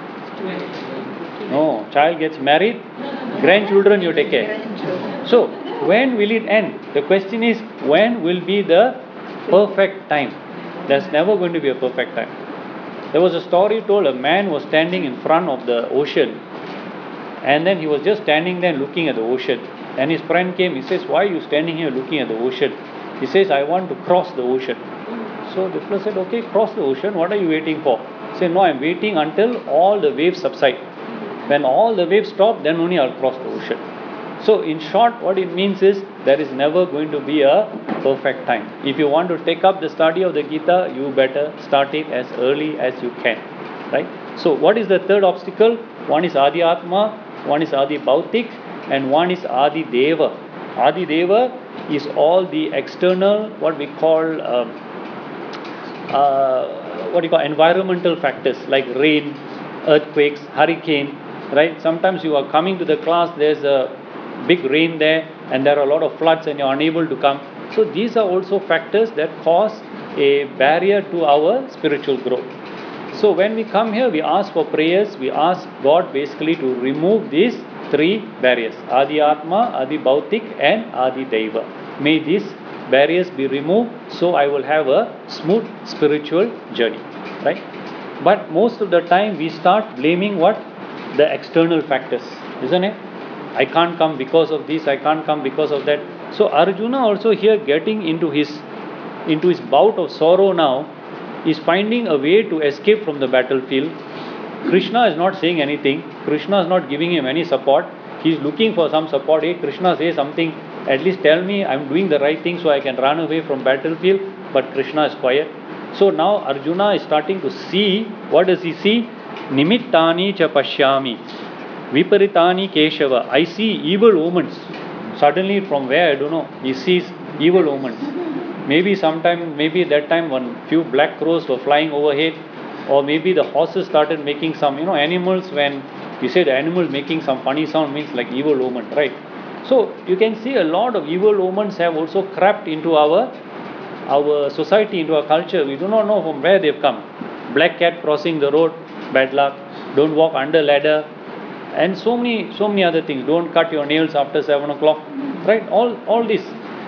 No, child gets married, grandchildren you take care. So, when will it end? The question is, when will be the perfect time? There's never going to be a perfect time. There was a story told, a man was standing in front of the ocean, and then he was just standing there looking at the ocean. And his friend came, he says, why are you standing here looking at the ocean? He says, I want to cross the ocean. So the fellow said, okay, cross the ocean, what are you waiting for? He said, no, I'm waiting until all the waves subside. When all the waves stop, then only I'll cross the ocean. So in short, what it means is, there is never going to be a perfect time. If you want to take up the study of the Gita, you better start it as early as you can. Right? So what is the third obstacle? One is Adi Atma, one is Adi Bhautik, and one is Adi Deva. Adi Deva is all the external, what we call, um, uh, what do you call, environmental factors like rain, earthquakes, hurricane, right? Sometimes you are coming to the class, there's a big rain there and there are a lot of floods and you're unable to come. So these are also factors that cause a barrier to our spiritual growth. So when we come here, we ask for prayers, we ask God basically to remove these three barriers, Adi Atma, Adi Bhautik and Adi Deva. May these barriers be removed so I will have a smooth spiritual journey, right? But most of the time we start blaming what? The external factors, isn't it? I can't come because of this, I can't come because of that. So Arjuna also here getting into his into his bout of sorrow now is finding a way to escape from the battlefield. Krishna is not saying anything. Krishna is not giving him any support. He is looking for some support. Hey, Krishna, say something. At least tell me I'm doing the right thing so I can run away from battlefield. But Krishna is quiet. So now Arjuna is starting to see. What does he see? Nimittani cha pashyami. Viparitani Keshava. I see evil omens. Suddenly from where, I don't know, he sees evil omens. Maybe sometime, maybe that time when few black crows were flying overhead, or maybe the horses started making some, you know, animals, when you say the animal making some funny sound means like evil omen, right? So you can see a lot of evil omens have also crept into our our society, into our culture. We do not know from where they've come. Black cat crossing the road, bad luck. Don't walk under ladder, and so many so many other things. Don't cut your nails after seven o'clock, right? All all this.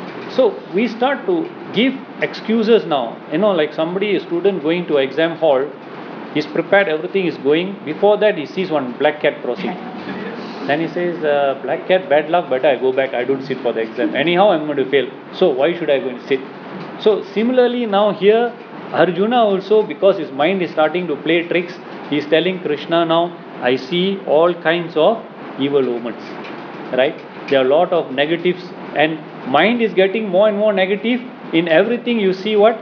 So we start to give excuses now. You know, like somebody, a student going to exam hall, he's prepared, everything is going. Before that, he sees one black cat crossing. Then he says, uh, black cat, bad luck, better I go back, I don't sit for the exam. Anyhow, I'm going to fail. So why should I go and sit? So similarly, now here, Arjuna also, because his mind is starting to play tricks, he is telling Krishna now, I see all kinds of evil omens, right? There are a lot of negatives, and mind is getting more and more negative. In everything you see what?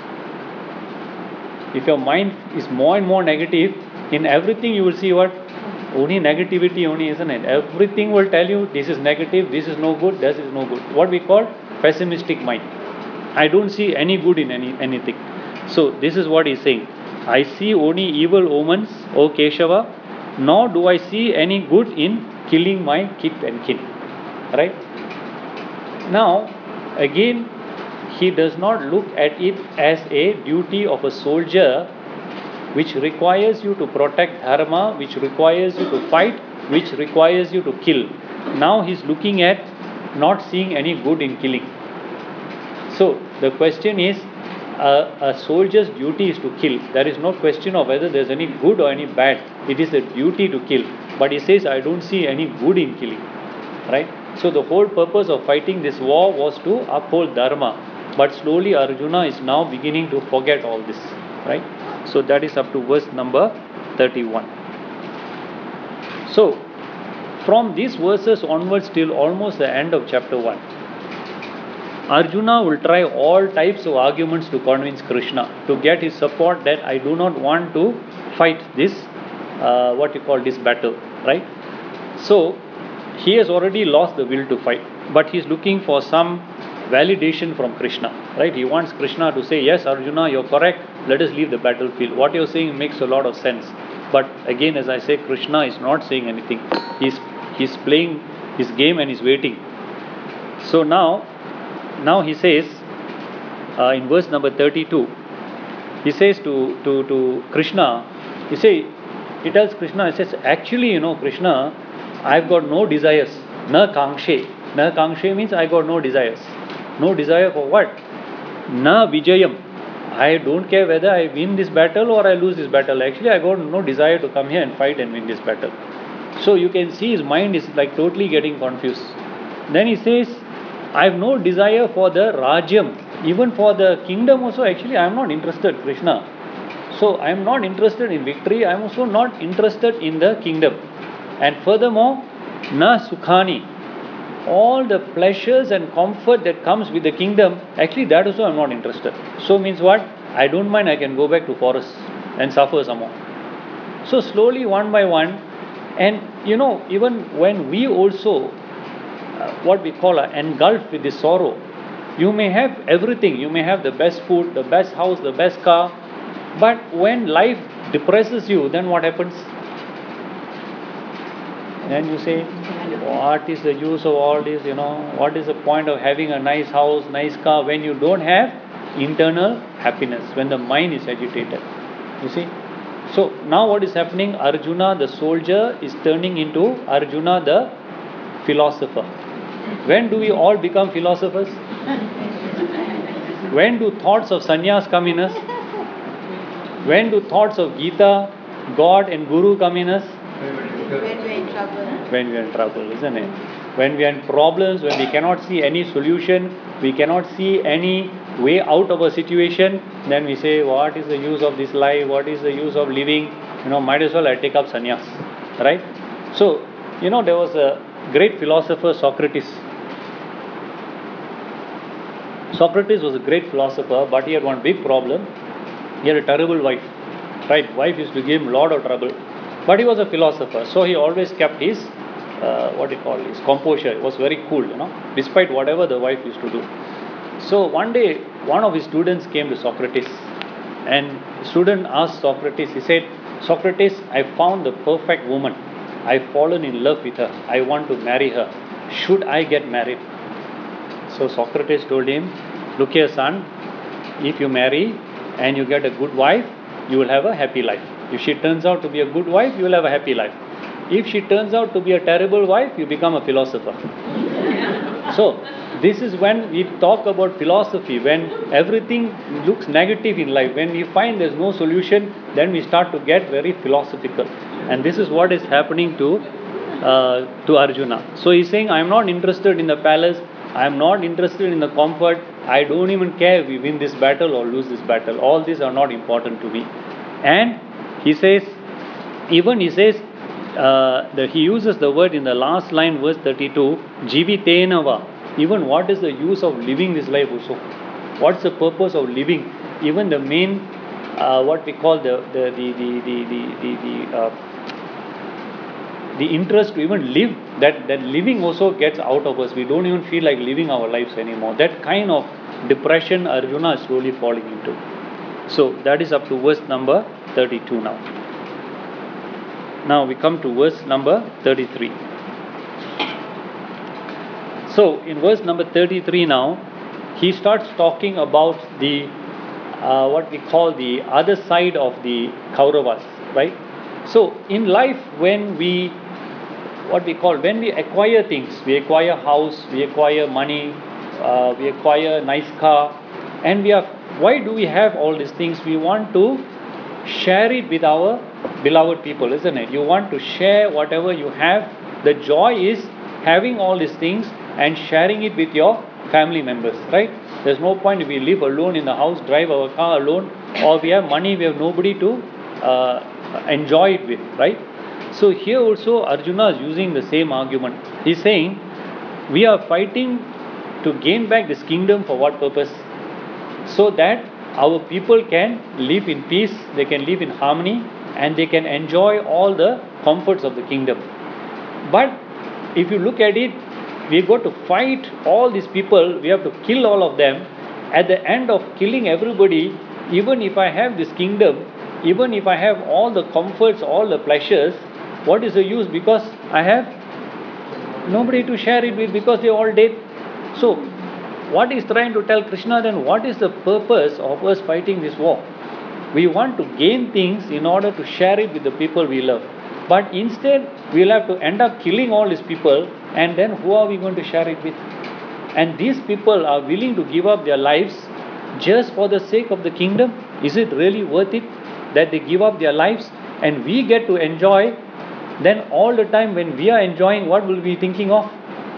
If your mind is more and more negative, in everything you will see what? Only negativity only, isn't it? Everything will tell you this is negative, this is no good, this is no good. What we call pessimistic mind. I don't see any good in any anything. So this is what he's saying. I see only evil omens, O Keshava, nor do I see any good in killing my kith and kin. Right? Now, again, he does not look at it as a duty of a soldier which requires you to protect dharma, which requires you to fight, which requires you to kill. Now he's looking at not seeing any good in killing. So the question is, uh, a soldier's duty is to kill. There is no question of whether there's any good or any bad. It is a duty to kill. But he says, I don't see any good in killing. Right? So the whole purpose of fighting this war was to uphold dharma. But slowly Arjuna is now beginning to forget all this. Right? So that is up to verse number thirty-one. So from these verses onwards till almost the end of chapter one, Arjuna will try all types of arguments to convince Krishna to get his support that I do not want to fight this, uh, what you call this battle, right? So he has already lost the will to fight, but he is looking for some validation from Krishna, right? He wants Krishna to say, yes, Arjuna, you're correct, let us leave the battlefield. What you're saying makes a lot of sense. But again, as I say, Krishna is not saying anything. He's, he's playing his game and he's waiting. So now, now he says, uh, in verse number thirty-two, he says to, to, to Krishna, he say, he tells Krishna, he says, actually, you know, Krishna, I've got no desires. Na kangshe. Na kangshe means I got no desires. No desire for what? Na vijayam. I don't care whether I win this battle or I lose this battle. Actually, I got no desire to come here and fight and win this battle. So you can see his mind is like totally getting confused. Then he says, I have no desire for the Rajyam. Even for the kingdom also, actually, I am not interested, Krishna. So I am not interested in victory. I am also not interested in the kingdom. And furthermore, na sukhani. All the pleasures and comfort that comes with the kingdom, actually that also I am not interested. So means what? I don't mind, I can go back to forest and suffer some more. So slowly, one by one, and you know, even when we also, uh, what we call uh, engulfed with this sorrow, you may have everything, you may have the best food, the best house, the best car, but when life depresses you, then what happens? Then you say, what is the use of all this, you know, what is the point of having a nice house, nice car, when you don't have internal happiness, when the mind is agitated, you see. So now what is happening? Arjuna the soldier is turning into Arjuna the philosopher. When do we all become philosophers? When do thoughts of sannyas come in us? When do thoughts of Gita, God and Guru come in us? When we're in trouble. When we are in trouble, isn't it? When we are in problems, when we cannot see any solution, we cannot see any way out of a situation, then we say, what is the use of this life? What is the use of living? You know, might as well I take up sannyas, right? So, you know, there was a great philosopher, Socrates. Socrates was a great philosopher, but he had one big problem. He had a terrible wife, right? Wife used to give him a lot of trouble. But he was a philosopher, so he always kept his, uh, what do you call his composure. It was very cool, you know, despite whatever the wife used to do. So one day, one of his students came to Socrates, and the student asked Socrates, he said, Socrates, I found the perfect woman. I've fallen in love with her. I want to marry her. Should I get married? So Socrates told him, look here, son, if you marry and you get a good wife, you will have a happy life. If she turns out to be a good wife, you will have a happy life. If she turns out to be a terrible wife, you become a philosopher. So, this is when we talk about philosophy, when everything looks negative in life, when we find there's no solution, then we start to get very philosophical. And this is what is happening to, uh, to Arjuna. So, he's saying, I'm not interested in the palace, I'm not interested in the comfort, I don't even care if we win this battle or lose this battle. All these are not important to me. And he says, even he says, uh, the, he uses the word in the last line, verse thirty-two, Jivitenava. Even what is the use of living this life also? What's the purpose of living? Even the main, uh, what we call the the the the the the, the, the uh, the interest to even live, that, that living also gets out of us. We don't even feel like living our lives anymore. That kind of depression Arjuna is slowly falling into. So that is up to verse number thirty-two now. Now we come to verse number thirty-three. So in verse number thirty-three now, he starts talking about the, uh, what we call the other side of the Kauravas, right? So in life, when we, what we call, when we acquire things, we acquire house, we acquire money, uh, we acquire nice car, and we are, why do we have all these things? We want to share it with our beloved people, isn't it? You want to share whatever you have. The joy is having all these things and sharing it with your family members, right? There's no point if we live alone in the house, drive our car alone, or we have money, we have nobody to uh, enjoy it with, right? So here also Arjuna is using the same argument. He's saying, we are fighting to gain back this kingdom for what purpose? So that our people can live in peace, they can live in harmony, and they can enjoy all the comforts of the kingdom. But if you look at it, we got to fight all these people, we have to kill all of them. At the end of killing everybody, even if I have this kingdom, even if I have all the comforts, all the pleasures, what is the use? Because I have nobody to share it with, because they all dead. So what is trying to tell Krishna then? What is the purpose of us fighting this war? We want to gain things in order to share it with the people we love. But instead, we'll have to end up killing all these people, and then who are we going to share it with? And these people are willing to give up their lives just for the sake of the kingdom. Is it really worth it that they give up their lives and we get to enjoy? Then all the time when we are enjoying, what will we be thinking of?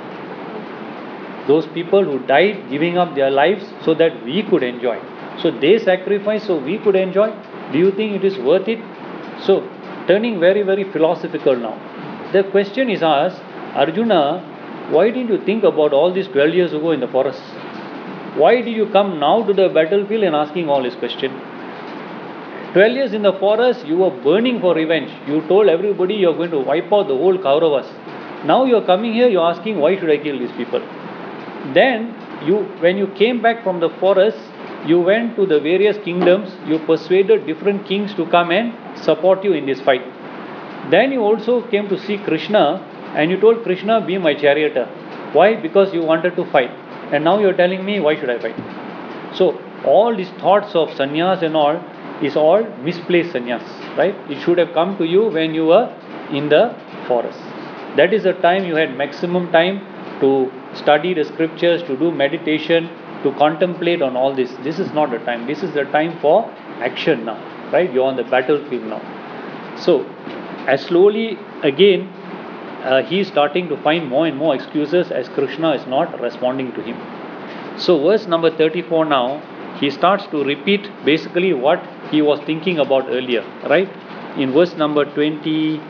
Those people who died giving up their lives so that we could enjoy. So they sacrificed so we could enjoy. Do you think it is worth it? So, turning very, very philosophical now. The question is asked, Arjuna, why didn't you think about all this twelve years ago in the forest? Why did you come now to the battlefield and asking all this question? twelve years in the forest, you were burning for revenge. You told everybody you are going to wipe out the whole Kauravas. Now you are coming here, you are asking, why should I kill these people? Then, you, when you came back from the forest, you went to the various kingdoms, you persuaded different kings to come and support you in this fight. Then you also came to see Krishna, And you told Krishna, be my charioteer. Why? Because you wanted to fight. And now you're telling me, why should I fight? So, all these thoughts of sannyas and all is all misplaced sannyas, right? It should have come to you when you were in the forest. That is the time you had maximum time to study the scriptures, to do meditation, to contemplate on all this. This is not the time. This is the time for action now, right? You're on the battlefield now. So, as slowly again, uh, he is starting to find more and more excuses as Krishna is not responding to him. So, verse number thirty-four now, he starts to repeat basically what he was thinking about earlier, right? In verse number twenty,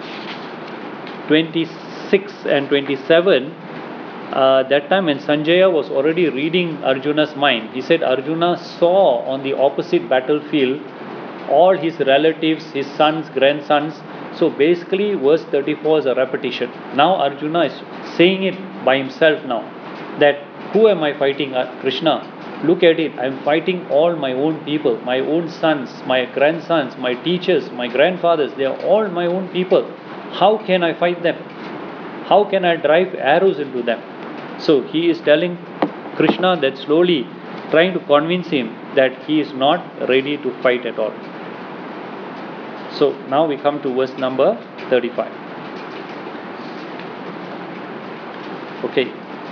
twenty-six and twenty-seven, uh, that time when Sanjaya was already reading Arjuna's mind, he said Arjuna saw on the opposite battlefield all his relatives, his sons, grandsons. So basically, verse thirty-four is a repetition. Now Arjuna is saying it by himself now, that who am I fighting? Uh, Krishna. Look at it. I am fighting all my own people, my own sons, my grandsons, my teachers, my grandfathers. They are all my own people. How can I fight them? How can I drive arrows into them? So he is telling Krishna that slowly, trying to convince him that he is not ready to fight at all. So now we come to verse number thirty-five. Okay.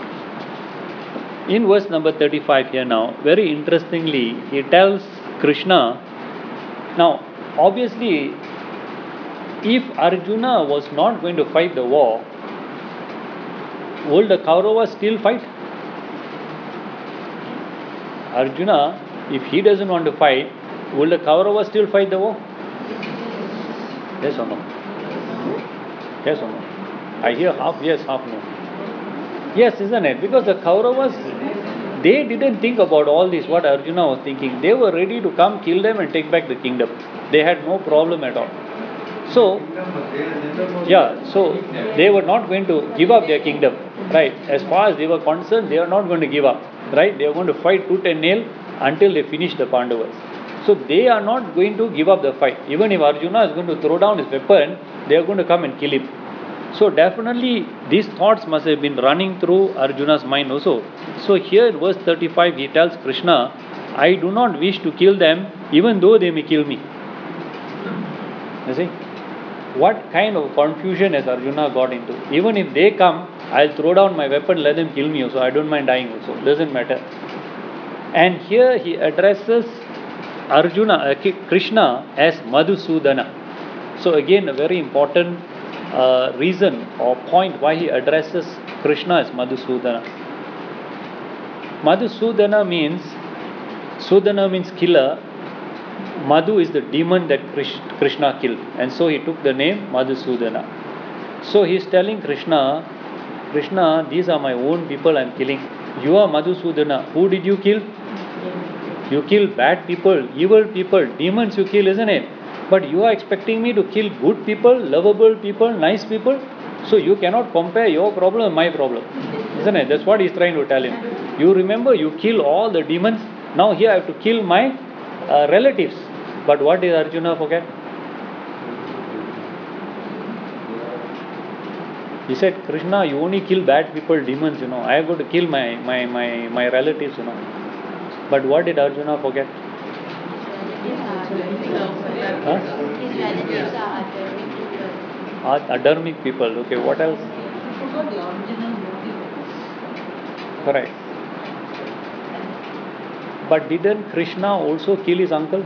In verse number thirty-five here now, very interestingly, he tells Krishna, now obviously, if Arjuna was not going to fight the war, will the Kauravas still fight? Arjuna, if he doesn't want to fight, will the Kauravas still fight the war? Yes or no? Yes or no? I hear half yes, half no. Yes, isn't it? Because the Kauravas, they didn't think about all this, what Arjuna was thinking. They were ready to come, kill them and take back the kingdom. They had no problem at all. So, yeah, so they were not going to give up their kingdom, right? As far as they were concerned, they are not going to give up, right? They are going to fight tooth and nail until they finish the Pandavas. So they are not going to give up the fight. Even if Arjuna is going to throw down his weapon, they are going to come and kill him. So definitely these thoughts must have been running through Arjuna's mind also. So here in verse thirty-five, he tells Krishna, I do not wish to kill them even though they may kill me. You see? What kind of confusion has Arjuna got into? Even if they come, I'll throw down my weapon, let them kill me also. I don't mind dying also. Doesn't matter. And here he addresses Arjuna, uh, Krishna as Madhusudana. So again, a very important uh, reason or point why he addresses Krishna as Madhusudana. Madhusudana means, Sudana means killer. Madhu is the demon that Krishna killed, and so he took the name Madhusudana. So he is telling Krishna, Krishna, these are my own people I am killing. You are Madhusudana. Who did you kill? You kill bad people, evil people, demons you kill, isn't it? But you are expecting me to kill good people, lovable people, nice people? So you cannot compare your problem with my problem, isn't it? That's what he's trying to tell him. You remember, you kill all the demons. Now here I have to kill my uh, relatives. But what did Arjuna forget? He said, Krishna, you only kill bad people, demons, you know. I have got to kill my, my, my, my relatives, you know. But what did Arjuna forget? Huh? His relatives are adharmic people. Adharmic people. Okay, what else? He forgot the original motive. Correct. But didn't Krishna also kill his uncle?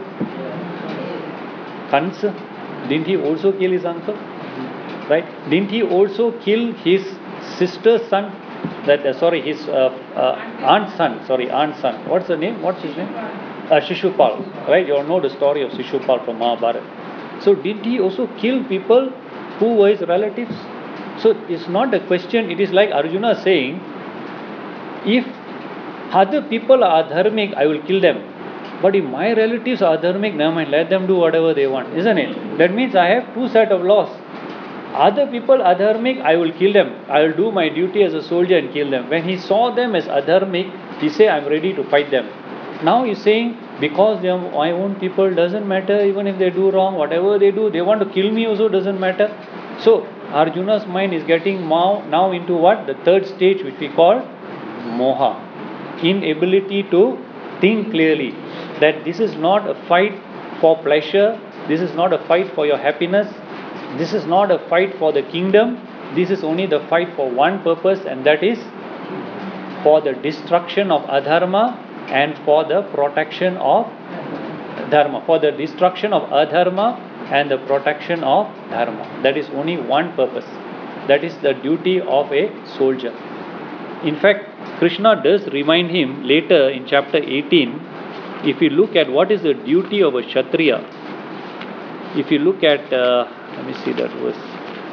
Kansa? Didn't he also kill his uncle? Right? Didn't he also kill his sister's son? That uh, sorry, his uh, uh, aunt's son. Sorry, aunt's son. What's the name? What's his name? Uh, Shishupal. Right? You all know the story of Shishupal from Mahabharata. So did he also kill people who were his relatives? So it's not a question. It is like Arjuna saying, if other people are adharmic, I will kill them. But if my relatives are adharmic, never mind, let them do whatever they want, isn't it? That means I have two set of laws. Other people adharmic, I will kill them. I will do my duty as a soldier and kill them. When he saw them as adharmic, he said, I am ready to fight them. Now he's saying, because they are my own people, doesn't matter, even if they do wrong, whatever they do, they want to kill me also, doesn't matter. So Arjuna's mind is getting now, now into what? The third stage, which we call moha. Inability to think clearly. That this is not a fight for pleasure, this is not a fight for your happiness, this is not a fight for the kingdom, this is only the fight for one purpose, and that is for the destruction of adharma and for the protection of dharma. For the destruction of adharma and the protection of dharma. That is only one purpose. That is the duty of a soldier. In fact, Krishna does remind him later in chapter eighteen. If you look at what is the duty of a Kshatriya, if you look at, uh, let me see that verse.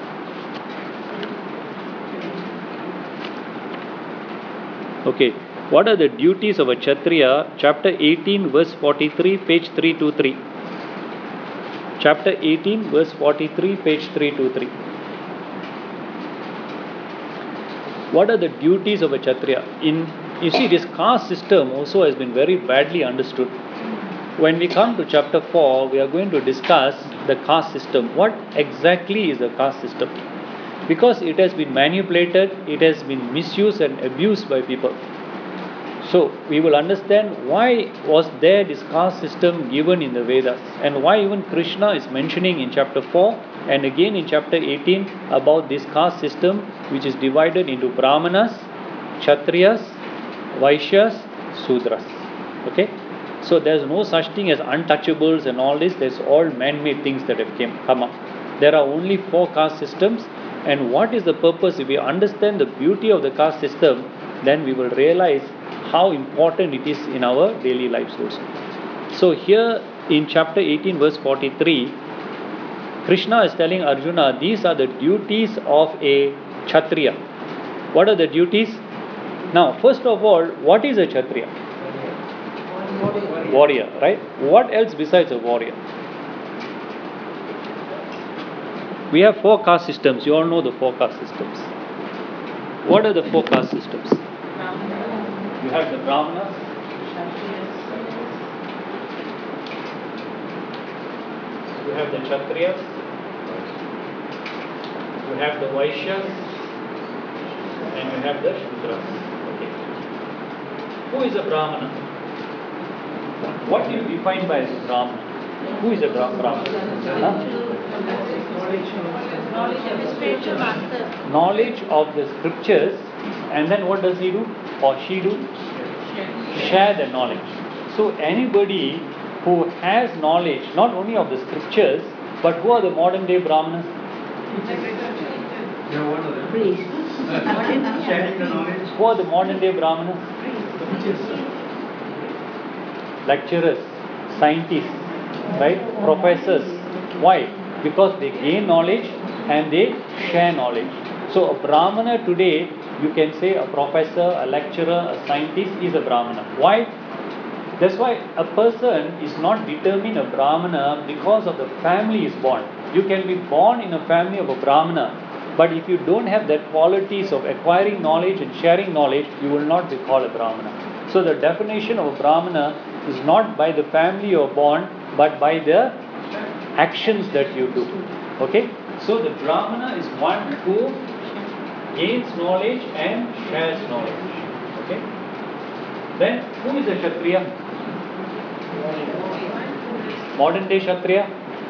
Okay, what are the duties of a Kshatriya? Chapter eighteen, verse forty-three, page three twenty-three. Chapter eighteen, verse forty-three, page three twenty-three. What are the duties of a Kshatriya? In, you see, this caste system also has been very badly understood. When we come to chapter four, we are going to discuss the caste system. What exactly is the caste system? Because it has been manipulated, it has been misused and abused by people. So we will understand why was there this caste system given in the Vedas, and why even Krishna is mentioning in chapter four and again in chapter eighteen about this caste system, which is divided into Brahmanas, Kshatriyas, Vaishyas, Sudras. Okay? So there's no such thing as untouchables and all this. There's all man-made things that have came, come up. There are only four caste systems. And what is the purpose? If we understand the beauty of the caste system, then we will realize how important it is in our daily lives also. So here in chapter eighteen, verse forty-three, Krishna is telling Arjuna, these are the duties of a Kshatriya. What are the duties? Now, first of all, what is a Kshatriya? Warrior, right? What else besides a warrior? We have four caste systems. You all know the four caste systems. What are the four caste systems? You have the Brahmanas, you have the Kshatriyas, you have the Vaishyas, and you have the Shudras. Okay. Who is a Brahmana? What do you define by as a Brahmana? Who is a Bra- Brahmana? Huh? Knowledge of the spiritual master. Knowledge of the scriptures, and then what does he do or she do? Share the knowledge. So anybody who has knowledge not only of the scriptures, but who are the modern day Brahmanas? Priests. Sharing the knowledge. Who are the modern day Brahmanas? Lecturers, scientists, right? Professors. Why? Because they gain knowledge and they share knowledge. So a Brahmana today, you can say a professor, a lecturer, a scientist is a Brahmana. Why? That's why a person is not determined a Brahmana because of the family is born. You can be born in a family of a Brahmana, but if you don't have that qualities of acquiring knowledge and sharing knowledge, you will not be called a Brahmana. So the definition of a Brahmana is not by the family you are born, but by the actions that you do. Okay? So the Brahmana is one who gains knowledge and shares knowledge. Okay? Then who is a Kshatriya? Modern day Kshatriya?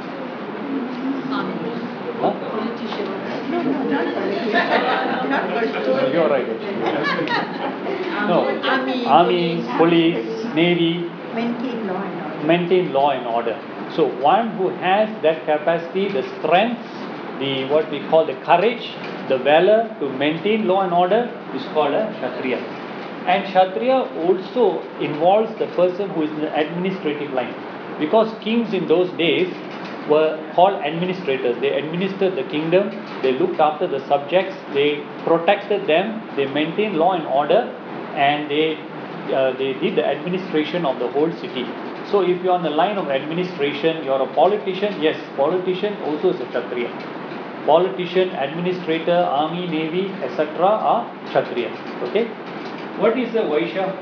Huh? No, no, not politician. Not politician. You're right. actually. No. Army, Army, police. police, navy, Maintain law and order. maintain law and order. So one who has that capacity, the strength, the what we call the courage, the valor to maintain law and order is called a Kshatriya. And Kshatriya also involves the person who is in the administrative line. Because kings in those days were called administrators. They administered the kingdom, they looked after the subjects, they protected them, they maintained law and order, and they, uh, they did the administration of the whole city. So if you're on the line of administration, you're a politician, yes, politician also is a Kshatriya. Politician, administrator, army, navy, et cetera are Kshatriyas. Okay? What is a Vaishya?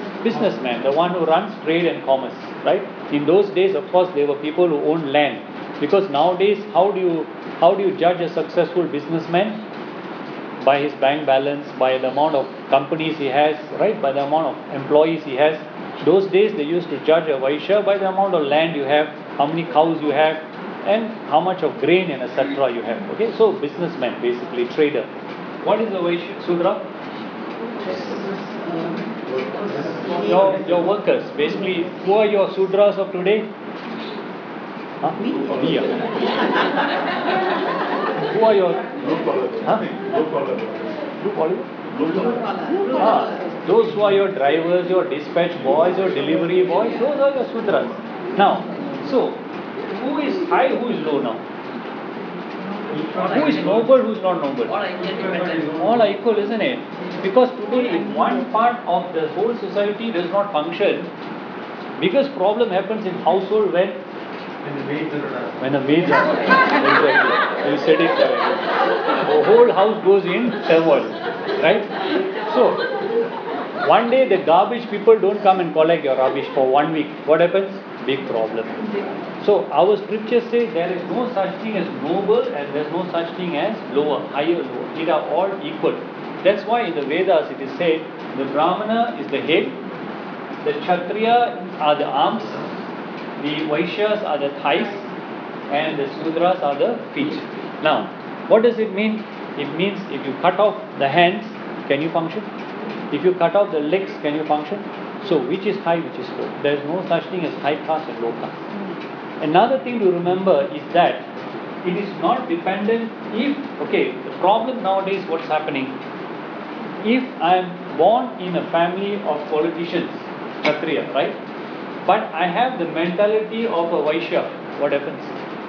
Businessman, the one who runs trade and commerce, right? In those days, of course, there were people who owned land. Because nowadays, how do you how do you judge a successful businessman? By his bank balance, by the amount of companies he has, right? By the amount of employees he has. Those days they used to judge a Vaishya by the amount of land you have, how many cows you have, and how much of grain and et cetera you have. Okay, so businessman, basically trader. What is a Vaishya, Sudra? Your your workers, basically. Who are your Sudras of today? Huh? Me? Me, yeah. Who are your? Blue collar. Huh? Blue collar. Blue collar? Blue collar. Ah, those who are your drivers, your dispatch boys, your delivery boys, those are your Sudras. Now, so who is high, who is low now? Who is noble, who is not noble? All are equal, isn't it? Because today, if one part of the whole society does not function, biggest problem happens in household when When the maids are done. when the maids are exactly. You said it correctly. The whole house goes in turmoil, right? So one day the garbage people don't come and collect your rubbish for one week. What happens? Big problem. So our scriptures say there is no such thing as noble and there is no such thing as lower, higher, lower. They are all equal. That's why in the Vedas it is said the Brahmana is the head, the Kshatriya are the arms, the Vaishyas are the thighs, and the Sudras are the feet. Now, what does it mean? It means if you cut off the hands, can you function? If you cut off the legs, can you function? So, which is high, which is low? There is no such thing as high caste and low caste. Another thing to remember is that it is not dependent if, okay, the problem nowadays, what's happening? If I am born in a family of politicians, Kshatriya, right? But I have the mentality of a Vaishya, what happens?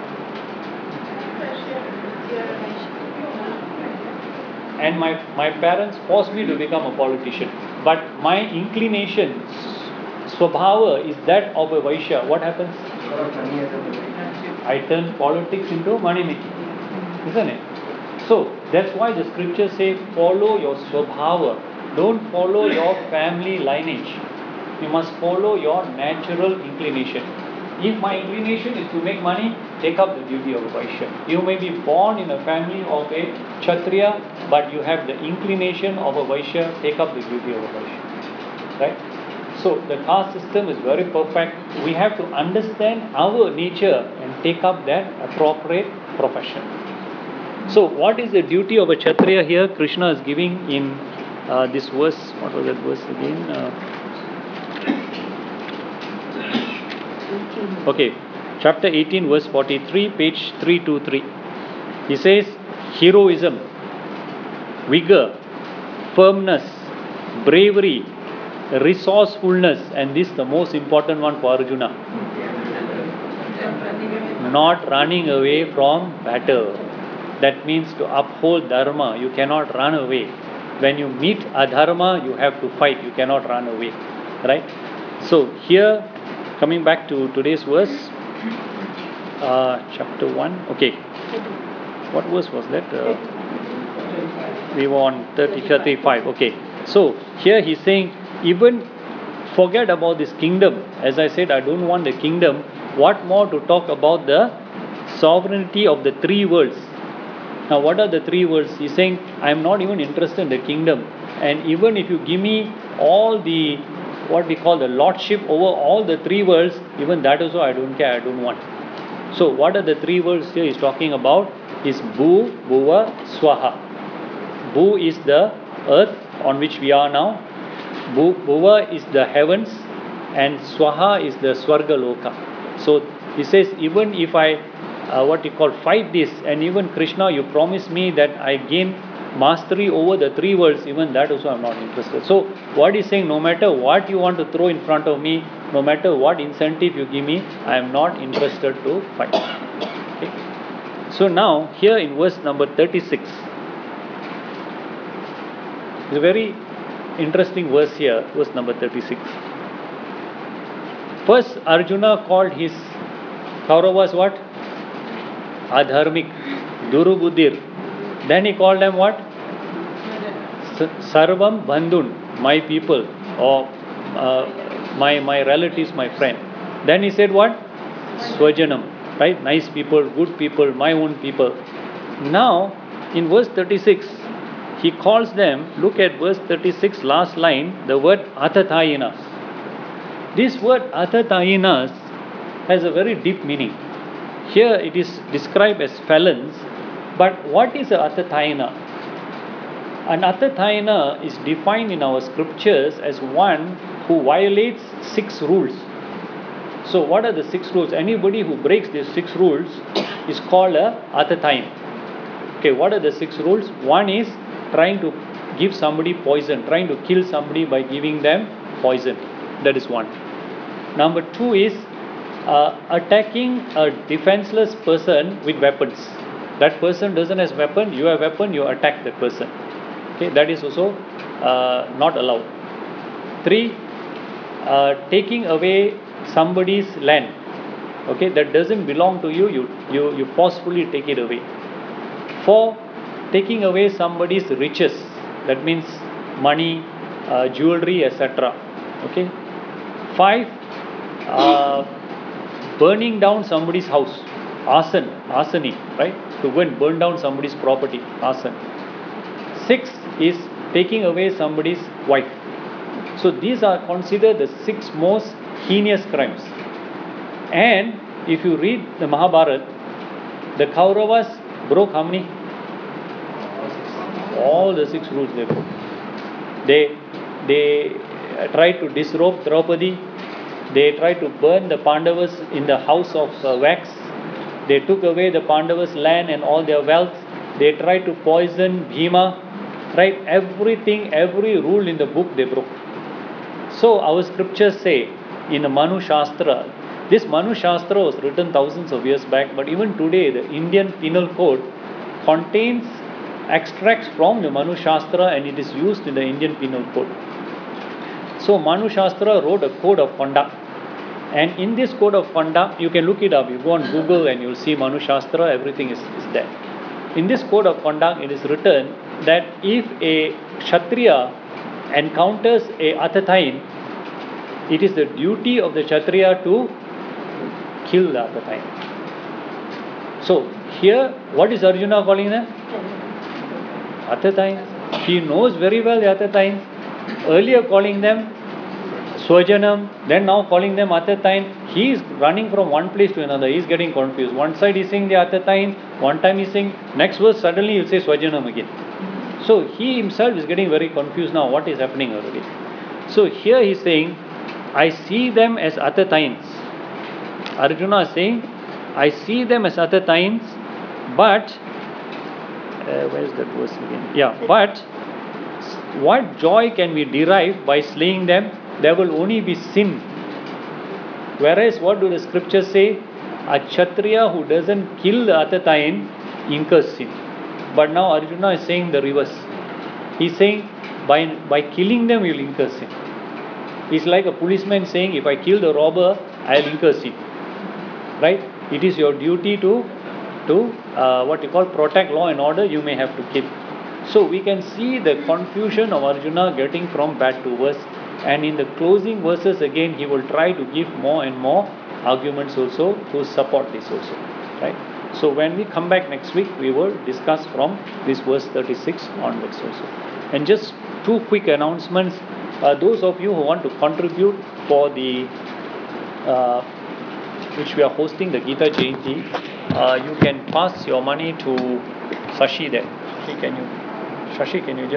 And my, my parents forced me to become a politician. But my inclination, swabhava, is that of a Vaishya. What happens? I turn politics into money making. Isn't it? So that's why the scriptures say follow your swabhava. Don't follow your family lineage. You must follow your natural inclination. If my inclination is to make money, take up the duty of a Vaishya. You may be born in a family of a Kshatriya, but you have the inclination of a Vaishya, take up the duty of a Vaishya. Right? So the caste system is very perfect. We have to understand our nature and take up that appropriate profession. So what is the duty of a Kshatriya here? Krishna is giving in uh, this verse. What was that verse again? Uh, Okay, chapter eighteen, verse forty-three, page three twenty-three. He says, heroism, vigor, firmness, bravery, resourcefulness, and this is the most important one for Arjuna. Not running away from battle. That means to uphold dharma. You cannot run away. When you meet adharma, you have to fight. You cannot run away. Right? So here, coming back to today's verse, uh, chapter one. Okay, what verse was that? Uh, we were on thirty, thirty-five. Okay, so here he's saying, even forget about this kingdom. As I said, I don't want the kingdom. What more to talk about the sovereignty of the three worlds? Now, what are the three worlds? He's saying, I am not even interested in the kingdom. And even if you give me all the what we call the lordship over all the three worlds, even that also I don't care, I don't want. So what are the three worlds here he's talking about? Is Bhu, Bhuva, Swaha. Bhu is the earth on which we are now. Bhu, Bhuva is the heavens, and Swaha is the Swarga Loka. So he says, even if I, uh, what you call, fight this, and even Krishna, you promise me that I gain mastery over the three worlds, even that also I'm not interested. So what he's saying, no matter what you want to throw in front of me, no matter what incentive you give me, I am not interested to fight. Okay. So now here in verse number thirty-six, it's a very interesting verse here, verse number thirty-six. First Arjuna called his Kauravas what? Adharmik, Durubudir. Then he called them what? Sarvam Bandhun, my people, or uh, my, my relatives, my friend. Then he said what? Swajanam. right? Nice people, good people, my own people. Now, in verse thirty-six, he calls them, look at verse thirty-six, last line, the word athatainas. This word athatainas has a very deep meaning. Here it is described as felons, but what is a athathaina? An athathaina is defined in our scriptures as one who violates six rules. So, what are the six rules? Anybody who breaks these six rules is called a athathain. Okay, what are the six rules? One is trying to give somebody poison, trying to kill somebody by giving them poison. That is one. Number two is uh, attacking a defenseless person with weapons. That person doesn't have weapon, you have weapon, you attack that person. Okay, that is also uh, not allowed. Three, uh, taking away somebody's land. Okay, that doesn't belong to you, you, you, you forcefully take it away. Four, taking away somebody's riches. That means money, uh, jewelry, et cetera. Okay. Five, uh, burning down somebody's house. Arson, arsony, right? To go and burn down somebody's property. Arson. Six is taking away somebody's wife. So these are considered the six most heinous crimes. And if you read the Mahabharata, the Kauravas broke how many? All the six rules they broke. They, they tried to disrobe Draupadi. They tried to burn the Pandavas in the house of uh, wax. They took away the Pandavas' land and all their wealth. They tried to poison Bhima. Right? Everything, every rule in the book they broke. So our scriptures say in the Manu Shastra, this Manu Shastra was written thousands of years back, but even today the Indian Penal Code contains extracts from the Manu Shastra and it is used in the Indian Penal Code. So Manu Shastra wrote a code of conduct. And in this code of conduct, you can look it up. You go on Google and you'll see Manu Shastra, everything is, is there. In this code of conduct, it is written that if a Kshatriya encounters a Athathain, it is the duty of the Kshatriya to kill the Athathain. So here, what is Arjuna calling them? Athathain. He knows very well the Athathains. Earlier calling them Swajanam, then now calling them Athathain. He is running from one place to another. He is getting confused. One side he is saying the Athathain, one time he is saying, next verse suddenly he will say Swajanam again. So he himself is getting very confused now. What is happening already? So here he is saying, I see them as Athathains. Arjuna is saying, I see them as Athathains, but uh, where is that verse again? Yeah, but what joy can we derive by slaying them? There will only be sin. Whereas what do the scriptures say? A Kshatriya who doesn't kill the Athathain incurs sin. But now Arjuna is saying the reverse. He's saying by, by killing them you will incur sin. It's like a policeman saying if I kill the robber, I will incur sin. Right? It is your duty to, to uh, what you call protect law and order, you may have to kill. So we can see the confusion of Arjuna getting from bad to worse. And in the closing verses again, he will try to give more and more arguments also to support this also. Right? So when we come back next week, we will discuss from this verse thirty-six onwards also. And just two quick announcements. Uh, those of you who want to contribute for the, uh, which we are hosting, the Gita Jayanti, uh, you can pass your money to Sashi there. Okay, can you, Shashi, can you just